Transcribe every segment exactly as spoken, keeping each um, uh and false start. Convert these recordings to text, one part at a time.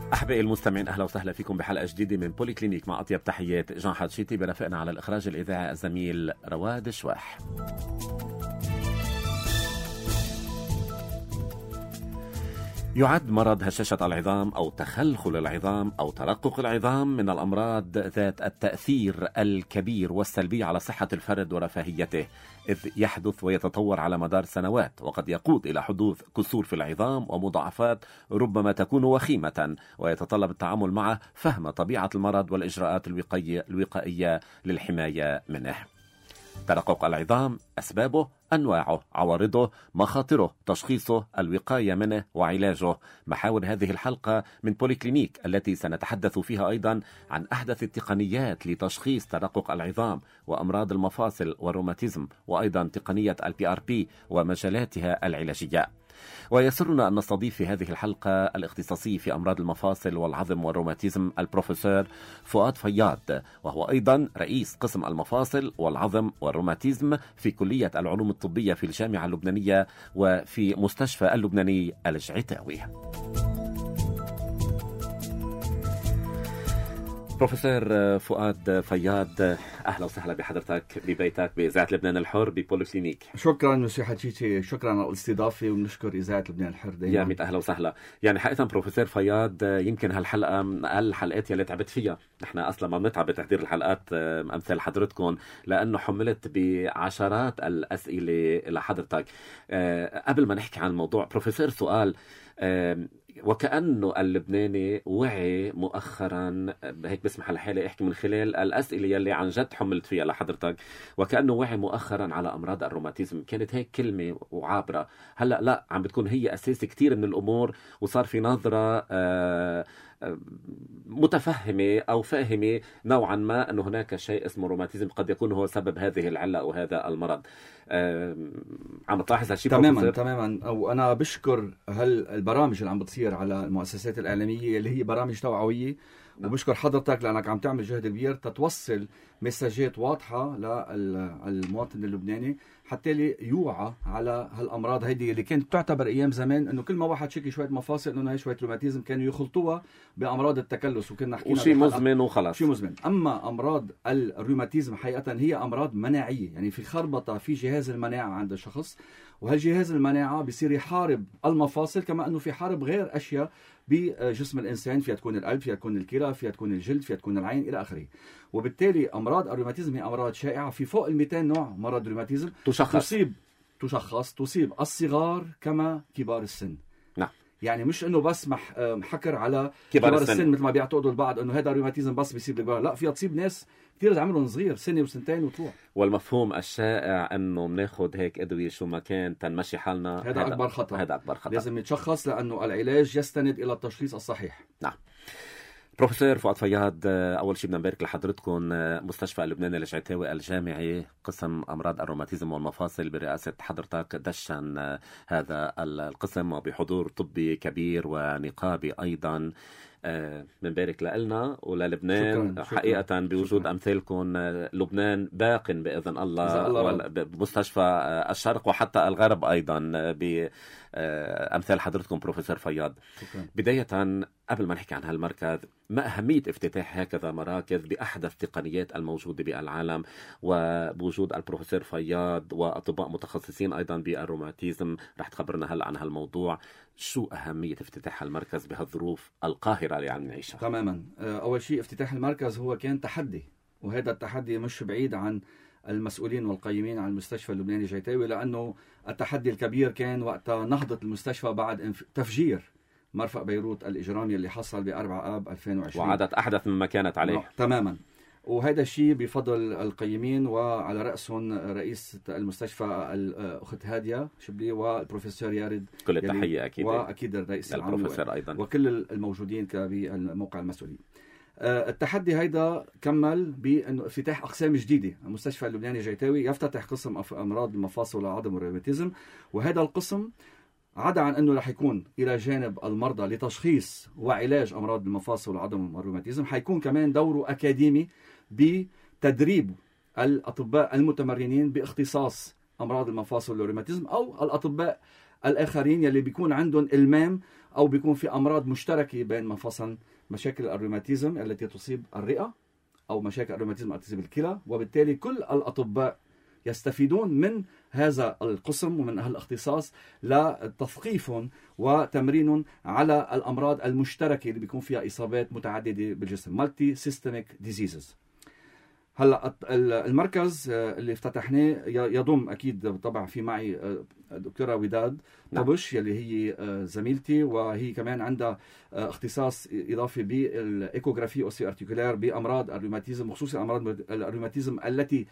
أحبائي المستمعين، أهلا وسهلا فيكم بحلقة جديدة من بولي كلينيك مع أطيب تحيات جان حاتشيتي. برافقنا على الإخراج الإذاعي الزميل رواد شواح. يعد مرض هشاشة العظام أو تخلخل العظام أو ترقق العظام من الأمراض ذات التأثير الكبير والسلبي على صحة الفرد ورفاهيته، إذ يحدث ويتطور على مدار سنوات، وقد يقود إلى حدوث كسور في العظام ومضاعفات ربما تكون وخيمة، ويتطلب التعامل معه فهم طبيعة المرض والإجراءات الوقائية الوقائية للحماية منه. ترقق العظام، أسبابه، أنواعه، عوارضه، مخاطره، تشخيصه، الوقاية منه وعلاجه، محاور هذه الحلقة من بولي كلينيك، التي سنتحدث فيها أيضا عن أحدث التقنيات لتشخيص ترقق العظام وأمراض المفاصل والروماتيزم، وأيضا تقنية البي آر بي ومجالاتها العلاجية. ويسرنا أن نستضيف في هذه الحلقة الاختصاصي في أمراض المفاصل والعظم والروماتيزم البروفيسور فؤاد فياض، وهو أيضا رئيس قسم المفاصل والعظم والروماتيزم في كلية العلوم الطبية في الجامعة اللبنانية وفي مستشفى اللبناني الجعيتاوي. بروفيسور فؤاد فياض، أهلا وسهلا بحضرتك ببيتك بإذاعة لبنان الحر ببولي كلينيك. شكرا مسيو حاتشيتي، شكرا على الاستضافة، ونشكر إذاعة لبنان الحر دايما. يا ميت أهلا وسهلا. يعني حقيقة بروفيسور فياض، يمكن هالحلقة من أقل الحلقات يلي تعبت فيها. نحن أصلا ما بنتعب بتحضير الحلقات أمثال حضرتكم، لأنه حملت بعشرات الأسئلة لحضرتك. قبل ما نحكي عن الموضوع بروفيسور، سؤال، وكأنه اللبناني وعي مؤخرا، هيك بسمح لحالي احكي من خلال الأسئلة يلي عن جد حملت فيها لحضرتك، وكأنه وعي مؤخرا على أمراض الروماتيزم. كانت هيك كلمة وعابرة، هلأ لا عم بتكون هي أساس كتير من الأمور، وصار في نظرة آه متفهمة أو فاهمة نوعا ما أنه هناك شيء اسمه روماتيزم قد يكون هو سبب هذه العلة أو هذا المرض. عم تلاحظ هالشيء؟ تماما تماما. أو أنا بشكر هالبرامج اللي عم بتصير على المؤسسات الإعلامية اللي هي برامج توعوية، وبشكر حضرتك لأنك عم تعمل جهد كبير تتوصل مساجات واضحة للمواطن اللبناني حتى لي يوعى على هالأمراض هيدي اللي كانت تعتبر أيام زمان إنه كل ما واحد شكي شوية مفاصل إنه هي شوية روماتيزم، كانوا يخلطوها بأمراض التكلس، وكنا حكينا وشي مزمن وخلاص شي مزمن. أما أمراض الروماتيزم حقيقة هي أمراض مناعية، يعني في خربطة في جهاز المناعة عند الشخص، وهالجهاز المناعة بيصير يحارب المفاصل كما أنه في حارب غير أشياء بجسم الإنسان، فيها تكون القلب، فيها تكون الكلى، فيها تكون الجلد، فيها تكون العين إلى آخره. وبالتالي أمراض الروماتيزم هي أمراض شائعة، في فوق المئتين نوع مرض روماتيزم تشخص تصيب تشخص تصيب الصغار كما كبار السن. نعم، يعني مش انه بس مح محكر على كبار, كبار السن. السن مثل ما بيعتقدوا البعض انه هذا روماتيزم بس بيصيب الكبار، لا، فيها تصيب ناس كثير عمرهم صغير، سنه وسنتين وتروح. والمفهوم الشائع انه بناخذ هيك ادويه شو ما كان تنمشي حالنا، هذا اكبر خطا. هذا اكبر خطا، لازم يتشخص لانه العلاج يستند الى التشخيص الصحيح. نعم. بروفيسور فؤاد فياض، أول شيء بدنا نبارك لحضرتكم مستشفى اللبناني الجعيتاوي الجامعي قسم أمراض الروماتيزم والمفاصل برئاسة حضرتك دشن هذا القسم وبحضور طبي كبير ونقابي أيضا. بنبارك لنا وللبنان. شكرا. حقيقة بوجود شكرا. أمثالكم لبنان باق بإذن الله، بمستشفى الشرق وحتى الغرب أيضا بأمثال حضرتكم بروفيسور فياض. شكرا. بداية قبل ما نحكي عن هالمركز، ما أهمية افتتاح هكذا مراكز بأحدث التقنيات الموجودة بالعالم، وبوجود البروفيسور فياض وأطباء متخصصين أيضا بالروماتيزم؟ رح تخبرنا هلأ عن هالموضوع. شو أهمية افتتاح المركز بهالظروف القاهرة اللي عم نعيشها؟ تماما. أول شيء افتتاح المركز هو كان تحدي، وهذا التحدي مش بعيد عن المسؤولين والقيمين عن المستشفى اللبناني الجعيتاوي، لأنه التحدي الكبير كان وقت نهضة المستشفى بعد تفجير مرفأ بيروت الإجرامي اللي حصل بأربعة آب ألفين وعشرين، وعادت أحدث مما كانت عليه. تماما. وهذا الشيء بفضل القيمين، وعلى رأسهم رئيس المستشفى الأخت هادية شبلي والبروفيسور يارد، كل التحية أكيد، وأكيد الرئيس العام أيضا، وكل الموجودين بالموقع المسؤولين. التحدي هيدا كمل بأنه افتتاح أقسام جديدة. المستشفى اللبناني الجعيتاوي يفتتح قسم أمراض المفاصل والعظم والروماتيزم، وهذا القسم عدا عن أنه رح يكون إلى جانب المرضى لتشخيص وعلاج أمراض المفاصل والعظم والروماتيزم، حيكون كمان دوره أكاديمي بتدريب الأطباء المتمرنين باختصاص أمراض المفاصل والروماتيزم، أو الأطباء الآخرين يلي بيكون عندهم إلمام أو بيكون في أمراض مشتركة بين مفصل مشاكل الروماتيزم التي تصيب الرئة أو مشاكل الروماتيزم التي تصيب الكلى. وبالتالي كل الأطباء يستفيدون من هذا القسم ومن هالاختصاص لتثقيفهم وتمرينهم على الأمراض المشتركة اللي بيكون فيها إصابات متعددة بالجسم، multi systemic diseases. هلا المركز اللي افتتحناه يضم اكيد طبعا في معي الدكتوره وداد طبش يلي هي زميلتي، وهي كمان عندها اختصاص اضافي بالايكوغرافي اوسي ارتيكولار بامراض الروماتيزم، وخصوصا امراض الروماتيزم التي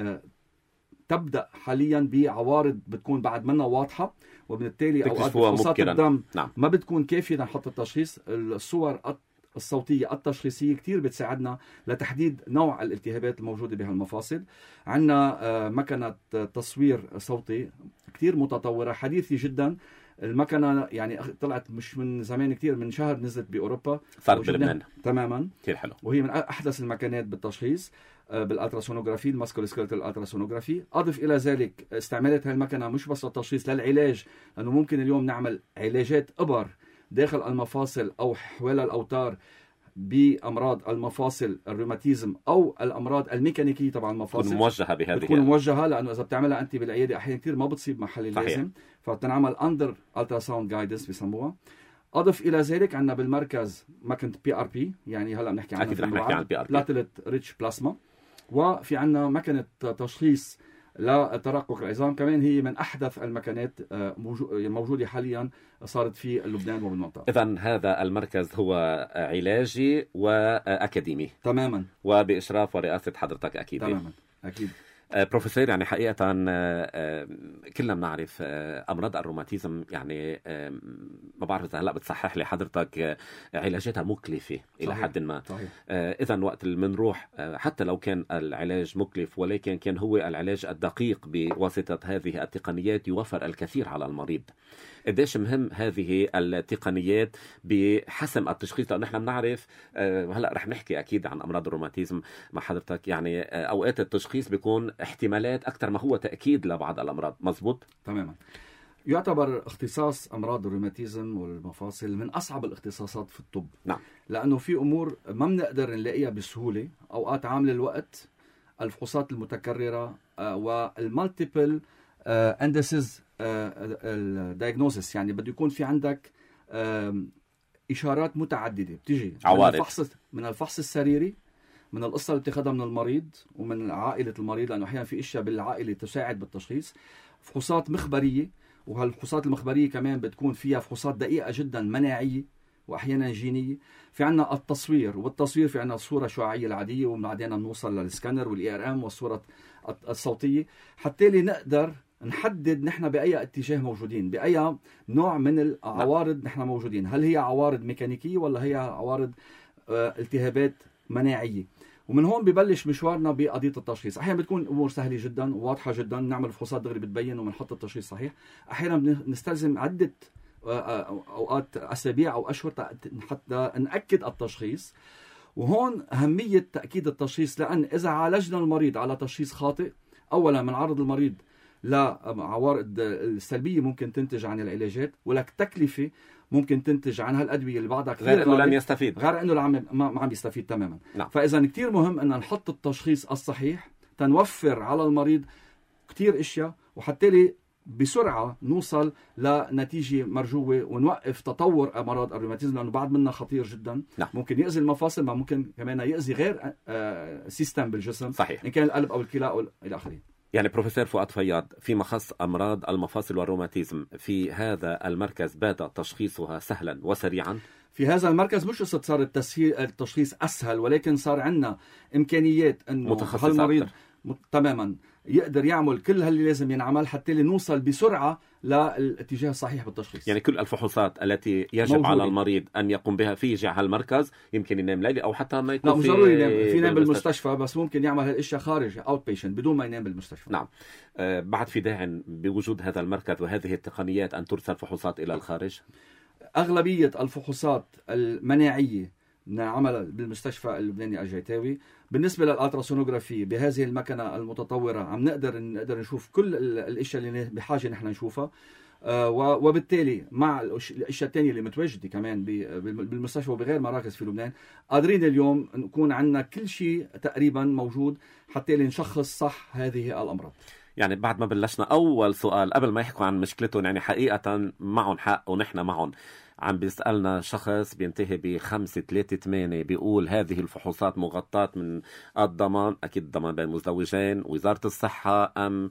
تبدا حاليا بعوارض بتكون بعد منها واضحه، وبالتالي اوقات فحوصات الدم نعم. ما بتكون كافيه لنحط التشخيص. الصور الصوتية التشخيصية كتير بتساعدنا لتحديد نوع الالتهابات الموجودة بهالمفاصل. عندنا مكنة تصوير صوتي كتير متطورة حديثة جدا. المكنة يعني طلعت مش من زمان كتير، من شهر نزلت بأوروبا، صارت بلبنان تماما كتير حلو، وهي من أحدث المكانات بالتشخيص بالالتراسونوغرافي، الماسكولوسكيلتال الالتراسونوغرافي. أضف إلى ذلك استعمالات هالمكنة مش بس للتشخيص، للعلاج، لأنه ممكن اليوم نعمل علاجات إبر داخل المفاصل أو حوالي الأوتار بأمراض المفاصل الروماتيزم أو الأمراض الميكانيكية تبع المفاصل. تكون موجهة بهذه، بتكون موجهة، لأنه إذا بتعملها أنت بالعيادة أحيانا كثير ما بتصيب محل اللازم، فبتنعمل أندر ألتراساوند جايدنس بيسموها. أضف إلى ذلك عندنا بالمركز ماكينة بي ار بي، يعني هلا بنحكي عنها بلاتلت ريتش بلازما، وفي عندنا ماكينة تشخيص لترقق العظام كمان، هي من أحدث المكانات موجودة حاليا صارت في لبنان وبالمنطقة. إذن هذا المركز هو علاجي وأكاديمي تماما، وبإشراف ورئاسة حضرتك أكيد. تماما أكيد. بروفيسور، يعني حقيقة كلنا بنعرف أمراض الروماتيزم، يعني ما بعرف إذا هلأ بتصحح لي حضرتك علاجاتها مكلفة إلى حد ما. إذا وقت المنروح حتى لو كان العلاج مكلف، ولكن كان هو العلاج الدقيق بواسطة هذه التقنيات يوفر الكثير على المريض. قديش مهم هذه التقنيات بحسم التشخيص؟ لأنه نحن بنعرف هلأ رح نحكي أكيد عن أمراض الروماتيزم مع حضرتك، يعني أوقات التشخيص بيكون احتمالات أكثر ما هو تأكيد لبعض الأمراض. مزبوط؟ تماما. يعتبر اختصاص أمراض الروماتيزم والمفاصل من أصعب الاختصاصات في الطب. نعم. لأنه في أمور ما بنقدر نلاقيها بسهولة، أوقات عامل الوقت، الفحوصات المتكررة والمالتيبل اندسز الدايجنوزس، يعني بده يكون في عندك إشارات متعددة بتيجي من الفحص من الفحص السريري، من القصة اللي بتاخذها من المريض ومن عائلة المريض، لأنه أحيانا في أشياء بالعائلة تساعد بالتشخيص، فحوصات مخبرية، وهالفحوصات المخبرية كمان بتكون فيها فحوصات دقيقة جدا مناعية وأحيانا جينية. في عنا التصوير، والتصوير في عنا الصورة الشعاعية العادية، وبعدين نوصل للسكانر والإي آر إم والصورة الصوتية، حتى لي نقدر نحدد نحن بأي اتجاه موجودين، بأي نوع من العوارض نحن موجودين. هل هي عوارض ميكانيكية ولا هي عوارض اه التهابات مناعية؟ ومن هون ببلش مشوارنا بقضية التشخيص. أحيانا بتكون أمور سهلة جدا وواضحة جدا، نعمل فحوصات دغري بتبين وبنحط التشخيص صحيح. أحيانا بنستلزم عدة أوقات أسابيع أو أشهر حتى نأكد التشخيص. وهون أهمية تأكيد التشخيص، لأن إذا عالجنا المريض على تشخيص خاطئ، أولا بنعرض المريض لعوارض السلبية ممكن تنتج عن العلاجات، ولك تكلفة ممكن تنتج عن هالأدوية اللي بعدها كثير غير انه لن يستفيد، غير انه العم ما عم يستفيد تماما. نعم. فاذا كثير مهم ان نحط التشخيص الصحيح تنوفر على المريض كثير اشياء، وحتى لي بسرعه نوصل لنتيجه مرجوه ونوقف تطور امراض الروماتيزم، لانه بعد منها خطير جدا. نعم. ممكن يأذي المفاصل، ما ممكن كمان يأذي غير آه سيستم بالجسم، صحيح، ان كان القلب او الكلى او الى اخره. يعني بروفيسور فؤاد فياض، فيما خص أمراض المفاصل والروماتيزم، في هذا المركز بات تشخيصها سهلا وسريعا؟ في هذا المركز مش قصة صار التسهيل التشخيص أسهل، ولكن صار عندنا إمكانيات إنه هالمريض م... تماما يقدر يعمل كل هاللي لازم ينعمل حتى نوصل بسرعة للاتجاه الصحيح بالتشخيص. يعني كل الفحوصات التي يجب موجودة على المريض أن يقوم بها في جهة هالمركز، يمكن ينام ليلة أو حتى ما يكون لا مش ضروري ينام، في ينام بالمستشفى، بس ممكن يعمل هالاشياء خارج اوت بيشنت بدون ما ينام بالمستشفى. نعم. آه بعد في داعي بوجود هذا المركز وهذه التقنيات أن ترسل فحوصات إلى الخارج؟ أغلبية الفحوصات المناعية نعملها بالمستشفى اللبناني الجيتاوي. بالنسبة للألتراسونوغرافي بهذه المكنة المتطورة عم نقدر نقدر نشوف كل الأشياء اللي بحاجة نحن نشوفها. آه وبالتالي مع الاشياء الثانيه اللي متواجده كمان بالمستشفى وبغير مراكز في لبنان، قادرين اليوم نكون عندنا كل شيء تقريبا موجود حتى نشخص صح هذه الامراض. يعني بعد ما بلشنا اول سؤال قبل ما يحكوا عن مشكلتهم، يعني حقيقه معهم حق ونحن معهم. عم بيسألنا شخص بينتهي بخمسة ثلاثة ثمانية بيقول هذه الفحوصات مغطاة من الضمان، أكيد الضمان بين مزدوجين، وزارة الصحة أم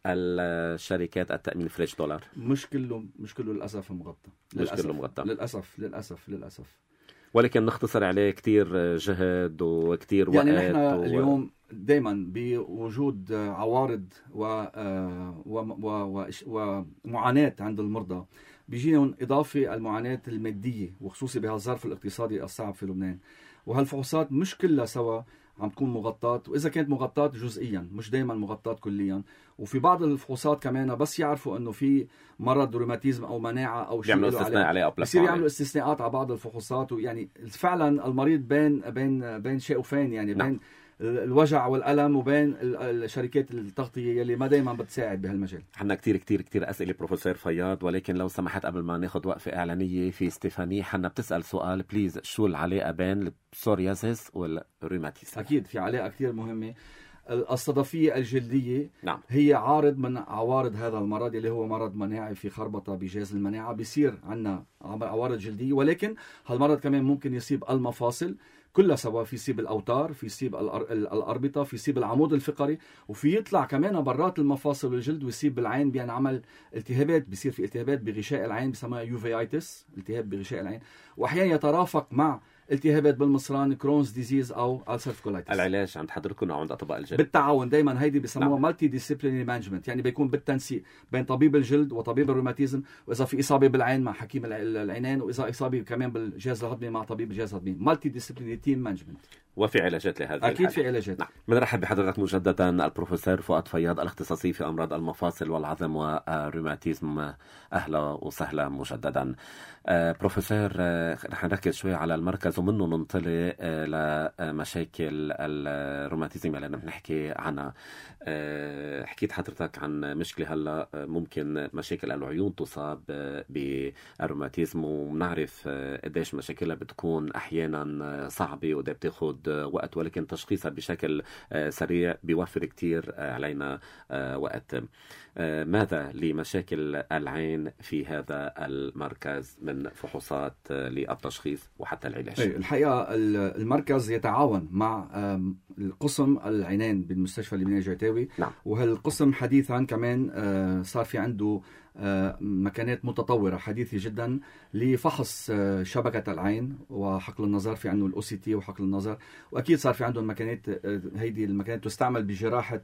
الشركات التأمين فريش دولار؟ مش كله مش كله للأسف مغطى، مش كله مغطى للأسف للأسف للأسف ولكن نختصر عليه كتير جهد وكتير وقت. يعني نحن و... اليوم دايما بوجود عوارض و... و... و... و... ومعاناة عند المرضى، بيجيهم إضافة المعاناة المادية، وخصوصي بهالظرف الاقتصادي الصعب في لبنان. وهالفحوصات مش كلها سوا عم تكون مغطاة، وإذا كانت مغطاة جزئيا مش دايما مغطاة كليا. وفي بعض الفحوصات كمان بس يعرفوا انه في مرض روماتيزم او مناعه او شيء يعملوا استثناء عليه، بصير يعملوا استثناءات على بعض الفحوصات. ويعني فعلا المريض بين بين بين شيء وفين، يعني بين نعم. الوجع والألم وبين الشركات التغطية اللي ما دايما بتساعد بهالمجال. عنا كتير كتير كتير أسئلة بروفيسور فياض، ولكن لو سمحت قبل ما ناخد وقفة إعلانية، في ستيفاني حنا بتسأل سؤال بليز، شو العلاقة بين البسوريازيس والروماتيزم؟ أكيد في علاقة كتير مهمة. الصدفية الجلدية نعم. هي عارض من عوارض هذا المرض اللي هو مرض مناعي، في خربطة بجهاز المناعة بيصير عنا عوارض جلدية. ولكن هالمرض كمان ممكن يصيب المفاصل كلها سوا، في يصيب الأوتار، في يصيب الأربطة، في يصيب العمود الفقري، وفي يطلع كمان برات المفاصل والجلد ويصيب بالعين، بينعمل التهابات، بيصير في التهابات بغشاء العين بسموها يوفيايتس، التهاب بغشاء العين، واحيانا يترافق مع التهابات بالمصران، كرونز ديزيز او ألسرتيف كولايتس. العلاج عند حضرتكم او عند اطباء الجلد بالتعاون دايما، هيدي بيسموها مالتي ديسيبلينري مانجمنت، يعني بيكون بالتنسيق بين طبيب الجلد وطبيب الروماتيزم، واذا في اصابه بالعين مع حكيم العينين، واذا اصابه كمان بالجهاز الهضمي مع طبيب الجهاز الهضمي. مالتي ديسيبلينري تيم مانجمنت. وفي علاجات لهذا اكيد الحال. في علاجات. نعم. بنرحب بحضرتك مجددا البروفيسور فؤاد فياض، الاختصاصي في امراض المفاصل والعظم والروماتيزم. اهلا وسهلا مجددا. آه بروفيسور، آه رح نركز شوي على المركز ومنه ننطلق آه لمشاكل الروماتيزم اللي بنحكي عنها. آه حكيت حضرتك عن مشكله هلا ممكن مشاكل العيون تصاب بالروماتيزم، وبنعرف قديش مشاكلها بتكون احيانا صعبه وده بتاخد وقت، ولكن تشخيصها بشكل سريع بيوفر كتير علينا وقت. ماذا لمشاكل العين في هذا المركز من فحوصات للتشخيص وحتى العلاج؟ الحقيقة المركز يتعاون مع القسم العينين بالمستشفى اللبناني الجعتاوي. نعم. وهالقسم حديثا كمان صار في عنده مكانات متطورة حديثة جدا لفحص شبكة العين وحقل النظر، في عنده الأو سي تي وحقل النظر، وأكيد صار في عندهم مكانات، هيدي المكانات تستعمل بجراحة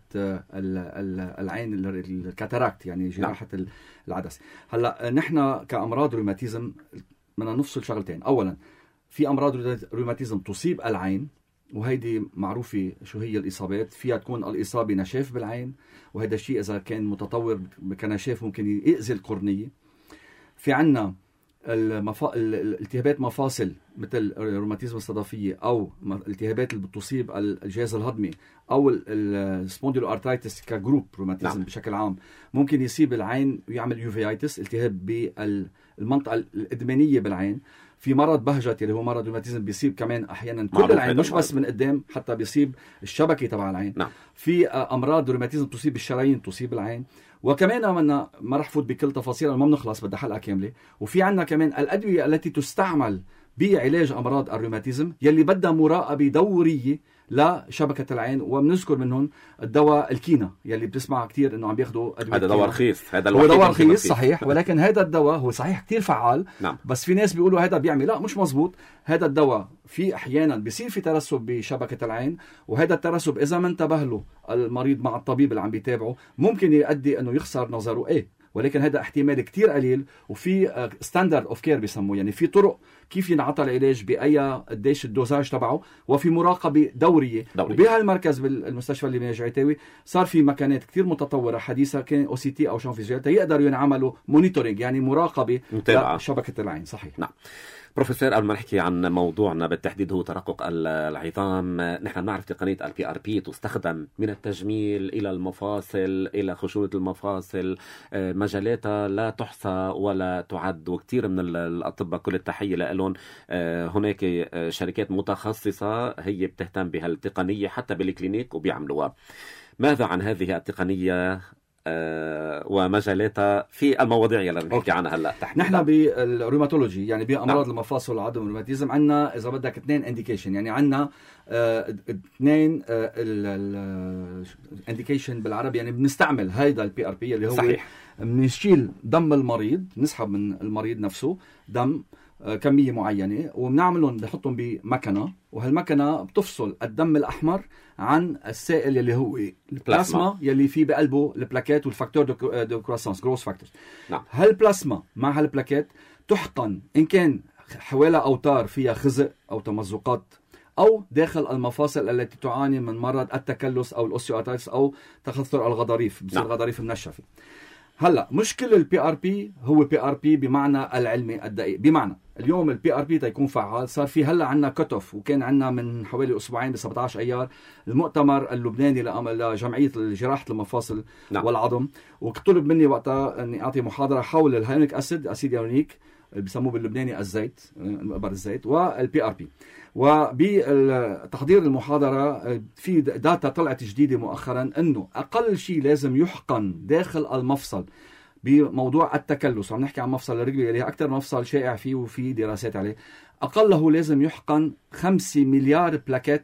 العين الكاتاراكت، يعني جراحة نعم. العدسة. هلا نحن كأمراض روماتيزم بدنا نفصل شغلتين. أولا في أمراض روماتيزم تصيب العين، وهيدي معروفة شو هي الإصابات. فيها تكون الإصابة نشاف بالعين، وهذا الشيء إذا كان متطور كنشاف ممكن يأذي القرنية. في عنا المف... الالتهابات مفاصل مثل الروماتيزم الصدفية، أو الالتهابات اللي بتصيب الجهاز الهضمي، أو السبونديلو ارترايتس كجروب روماتيزم نعم. بشكل عام ممكن يصيب العين ويعمل يوفيايتس، التهاب بالمنطقة الإدمانية بالعين. في مرض بهجت اللي هو مرض روماتيزم بيصيب كمان احيانا كل العين، مش بس من قدام، حتى بيصيب الشبكه تبع العين. نعم. في امراض روماتيزم تصيب الشرايين، تصيب العين. وكمان منا ما رح فوت بكل تفاصيل، ما بنخلص، بدها حلقه كامله. وفي عندنا كمان الادويه التي تستعمل بعلاج امراض الروماتيزم يلي بدها مراقبه دوريه لشبكة العين، وبنذكر منهم الدواء الكينا يلي بتسمع كتير انه عم بياخدوا ادويه. هذا دواء رخيص، هذا هو دواء رخيص صحيح، ولكن هذا الدواء هو صحيح كتير فعال. نعم. بس في ناس بيقولوا هذا بيعمل، لا مش مزبوط. هذا الدواء في احيانا بيصير في ترسب بشبكة العين، وهذا الترسب اذا ما انتبه له المريض مع الطبيب اللي عم بيتابعه ممكن يؤدي انه يخسر نظره. ايه ولكن هذا احتمال كتير قليل، وفي ستاندرد اوف كير بيسموه، يعني في طرق كيف ينعطى العلاج باي قديش الدوزاج تبعه، وفي مراقبه دوريه, دورية. وبهالمركز بالمستشفى اللبناني الجعتاوي صار في مكانات كتير متطوره حديثه، كان او سي تي او شون فيزيوال، يقدروا ينعملوا مونيتورينج، يعني مراقبه متابعة شبكه العين. صحيح. نعم. بروفيسور، قبل ما نحكي عن موضوعنا بالتحديد هو ترقق العظام، نحن بنعرف تقنية البي ار بي تستخدم من التجميل إلى المفاصل إلى خشونة المفاصل، مجالاتها لا تحصى ولا تعد، وكثير من الأطباء كل التحية لهم. هناك شركات متخصصة هي بتهتم بهالتقنية حتى بالكلينيك وبيعملوها. ماذا عن هذه التقنية أه ومجالاتها في المواضيع اللي بنحكي عنها هلا تحديدا؟ نحن بالروماتولوجي يعني بامراض نعم. المفاصل وعدم الروماتيزم عندنا اذا بدك اثنين انديكيشن، يعني عندنا اثنين انديكيشن بالعربي، يعني بنستعمل هيدا البي ار بي اللي هو صحيح. بنشيل دم المريض، نسحب من المريض نفسه دم كمية معينة وبنعملهم بنحطهم بمكنة، وهالمكنة بتفصل الدم الأحمر عن السائل يلي هو البلازما يلي فيه بقلبه البلاكات والفاكتور دو كروسانس جروس فاكتورز. نعم. هالبلازما مع هالبلاكات تحقن إن كان حوالي أوتار فيها خزق أو تمزقات، أو داخل المفاصل التي تعاني من مرض التكلس أو الأوستيوارثرايتس أو تخثر الغضاريف، بصير نعم. غضاريف منشفة. هلا مشكل البي ار بي هو بي ار بي بمعنى العلمي الدقيق، بمعنى اليوم البي ار بي تيكون فعال صار في هلا عندنا كت اوف، وكان عندنا من حوالي اسبوعين ب سبعة عشر ايار المؤتمر اللبناني لجمعيه جراحه المفاصل نعم. والعظم، وطلب مني وقتها اني اعطي محاضره حول الهيونيك اسيد اسيد يونيك اللي بيسموه باللبناني الزيت، مقبر الزيت، والبي ار بي. وبتحضير المحاضرة في داتا طلعت جديدة مؤخرا انه اقل شيء لازم يحقن داخل المفصل بموضوع التكلس، عم نحكي عن مفصل الركبة اللي هي اكثر مفصل شائع فيه وفي دراسات عليه، اقله لازم يحقن خمسة مليار بلاكات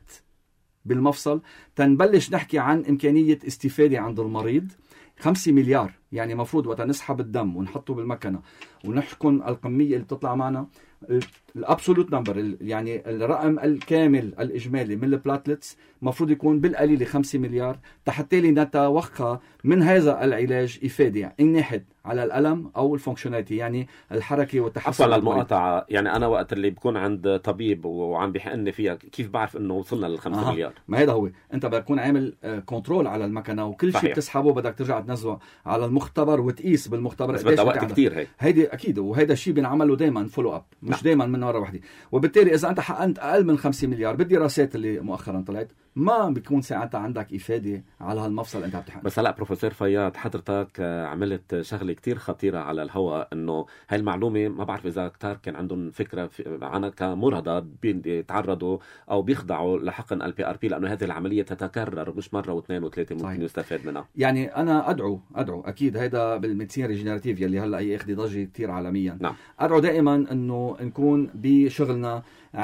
بالمفصل تنبلش نحكي عن امكانية استفادة عند المريض. خمسة مليار يعني مفروض وقت نسحب الدم ونحطه بالمكنة ونحكم الكمية اللي بتطلع معنا الابسولوت نمبر، يعني الرقم الكامل الاجمالي من البلاتلتس مفروض يكون بالقليل خمسة مليار، حتى نتوقع من هذا العلاج افاده ان ناحيه على الالم او الفونكشناليتي، يعني الحركه والتحسن. عفوا للمقاطعه، يعني انا وقت اللي بكون عند طبيب وعم بيحقني فيها كيف بعرف انه وصلنا للخمسة آه. مليار؟ ما هذا هو، انت بدك تكون عامل كنترول على المكنه وكل شيء بتسحبه بدك ترجع تنزله على المختبر وتقيس بالمختبر. بس بدها وقت كثير هيك. هيدي اكيد، وهذا الشيء بنعمله دائما فولو اب، مش نعم. دائما من مره واحده، وبالتالي اذا انت حقنت اقل من خمسة مليار بالدراسات اللي مؤخرا طلعت ما بيكون ساعتها عندك افاده على هالمفصل انت بتحقن. بس هلا بروفيسور فياض حضرتك عملت شغله كتير خطيره على الهواء، انه هاي المعلومه ما بعرف اذا كتار كان عندهم فكره عنها كمرضى بيتعرضوا او بيخضعوا لحقن البي ار بي، لانه هذه العمليه تتكرر مش مره واثنين وثلاثه ممكن صحيح. يستفاد منها. يعني انا ادعو ادعو اكيد هيدا بالميديسين ريجنراتيف يلي هلا هي اخذ ضجه كثير عالميا. نعم. ادعو دائما انه نكون بشغلنا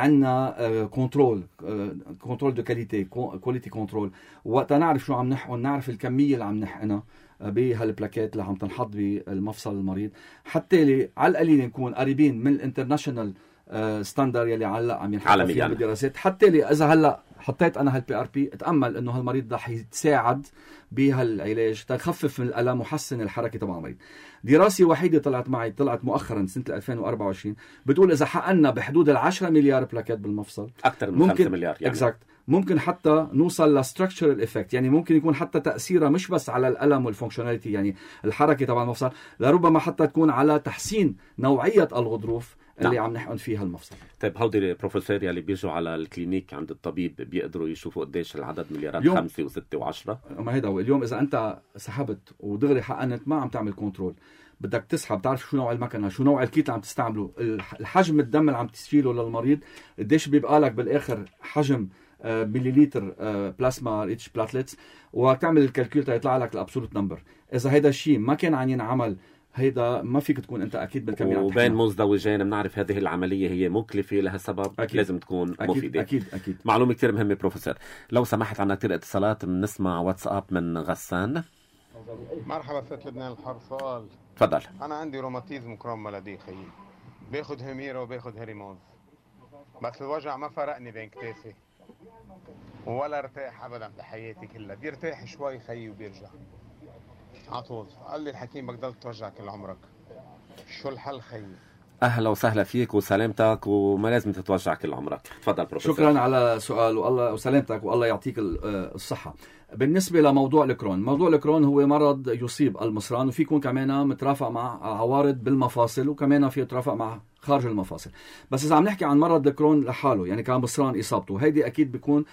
عندنا كنترول كنترول دو كاليتي كواليتي كنترول، وقت نعرف شو عم نحقن نعرف الكميه اللي عم نحقنها بهالبلاكات اللي عم تنحط بالمفصل المريض، حتى لي على القليل نكون قريبين من الانترناشونال ستاندر يلي هلا عم ينحط فيها بالدراسات، حتى لي اذا هلا حطيت انا هالبي ار بي اتامل انه هالمريض رح يتساعد بهالعلاج تخفف من الالم وحسن الحركه تبع المريض. دراسه وحيده طلعت معي طلعت مؤخرا سنه ألفين وأربعة وعشرين بتقول اذا حققنا بحدود العشرة مليار بلاكات بالمفصل اكثر من خمسة مليار يعني اكزاكت ممكن حتى نوصل لستراكشرال افكت، يعني ممكن يكون حتى تاثيرها مش بس على الالم والفونكشناليتي يعني الحركه تبع المفصل، لربما حتى تكون على تحسين نوعيه الغضروف اللي نعم. عم نحقن فيها المفصل. طيب هودي بروفيسور يلي بيجوا على الكلينيك عند الطبيب بيقدروا يشوفوا قديش العدد مليارات خمسة وستة وعشرة؟ ما هيدا هو اليوم اذا انت سحبت ودغري حقنت ما عم تعمل كنترول، بدك تسحب تعرف شو نوع المكنه شو نوع الكيت اللي عم تستعمله، الحجم الدم اللي عم تشيله للمريض قديش بيبقى لك بالاخر حجم مليليتر بلازما ريتش بلاتلتس، وتعمل الكالكول يطلع لك الابسولوت نمبر. اذا هيدا الشيء ما كان عم ينعمل هيدا ما فيك تكون انت اكيد بالكميه. وبين مزدوجين بنعرف هذه العمليه هي مكلفه لها سبب أكيد. لازم تكون أكيد. مفيده. اكيد اكيد معلومه كثير مهمه بروفيسور. لو سمحت عنا كثير اتصالات، بنسمع واتساب من غسان. مرحبا ست لبنان الحر، سؤال. تفضل. انا عندي روماتيزم كروم ملادي خيي، باخذ هيميرا وباخذ هيريمونز، بس الوجع ما فرقني بين كتافي ولا ارتاح ابدا بحياتي كلها، بيرتاح شوي خيي وبيرجع على طول. قال لي الحكيم بدك تضل توجع كل عمرك، شو الحل خيي؟ اهلا وسهلا فيك وسلامتك، وما لازم تتوجع كل عمرك. تفضل بروفيسور. شكرا على سؤال، والله وسلامتك والله يعطيك الصحة. بالنسبة لموضوع الكرون، موضوع الكرون هو مرض يصيب المصران، وفي يكون كمان مترافق مع عوارض بالمفاصل، وكمان في يترافق مع خارج المفاصل. بس إذا عم نحكي عن مرض الكرون لحاله، يعني كمصران إصابته، هيدي أكيد بيكون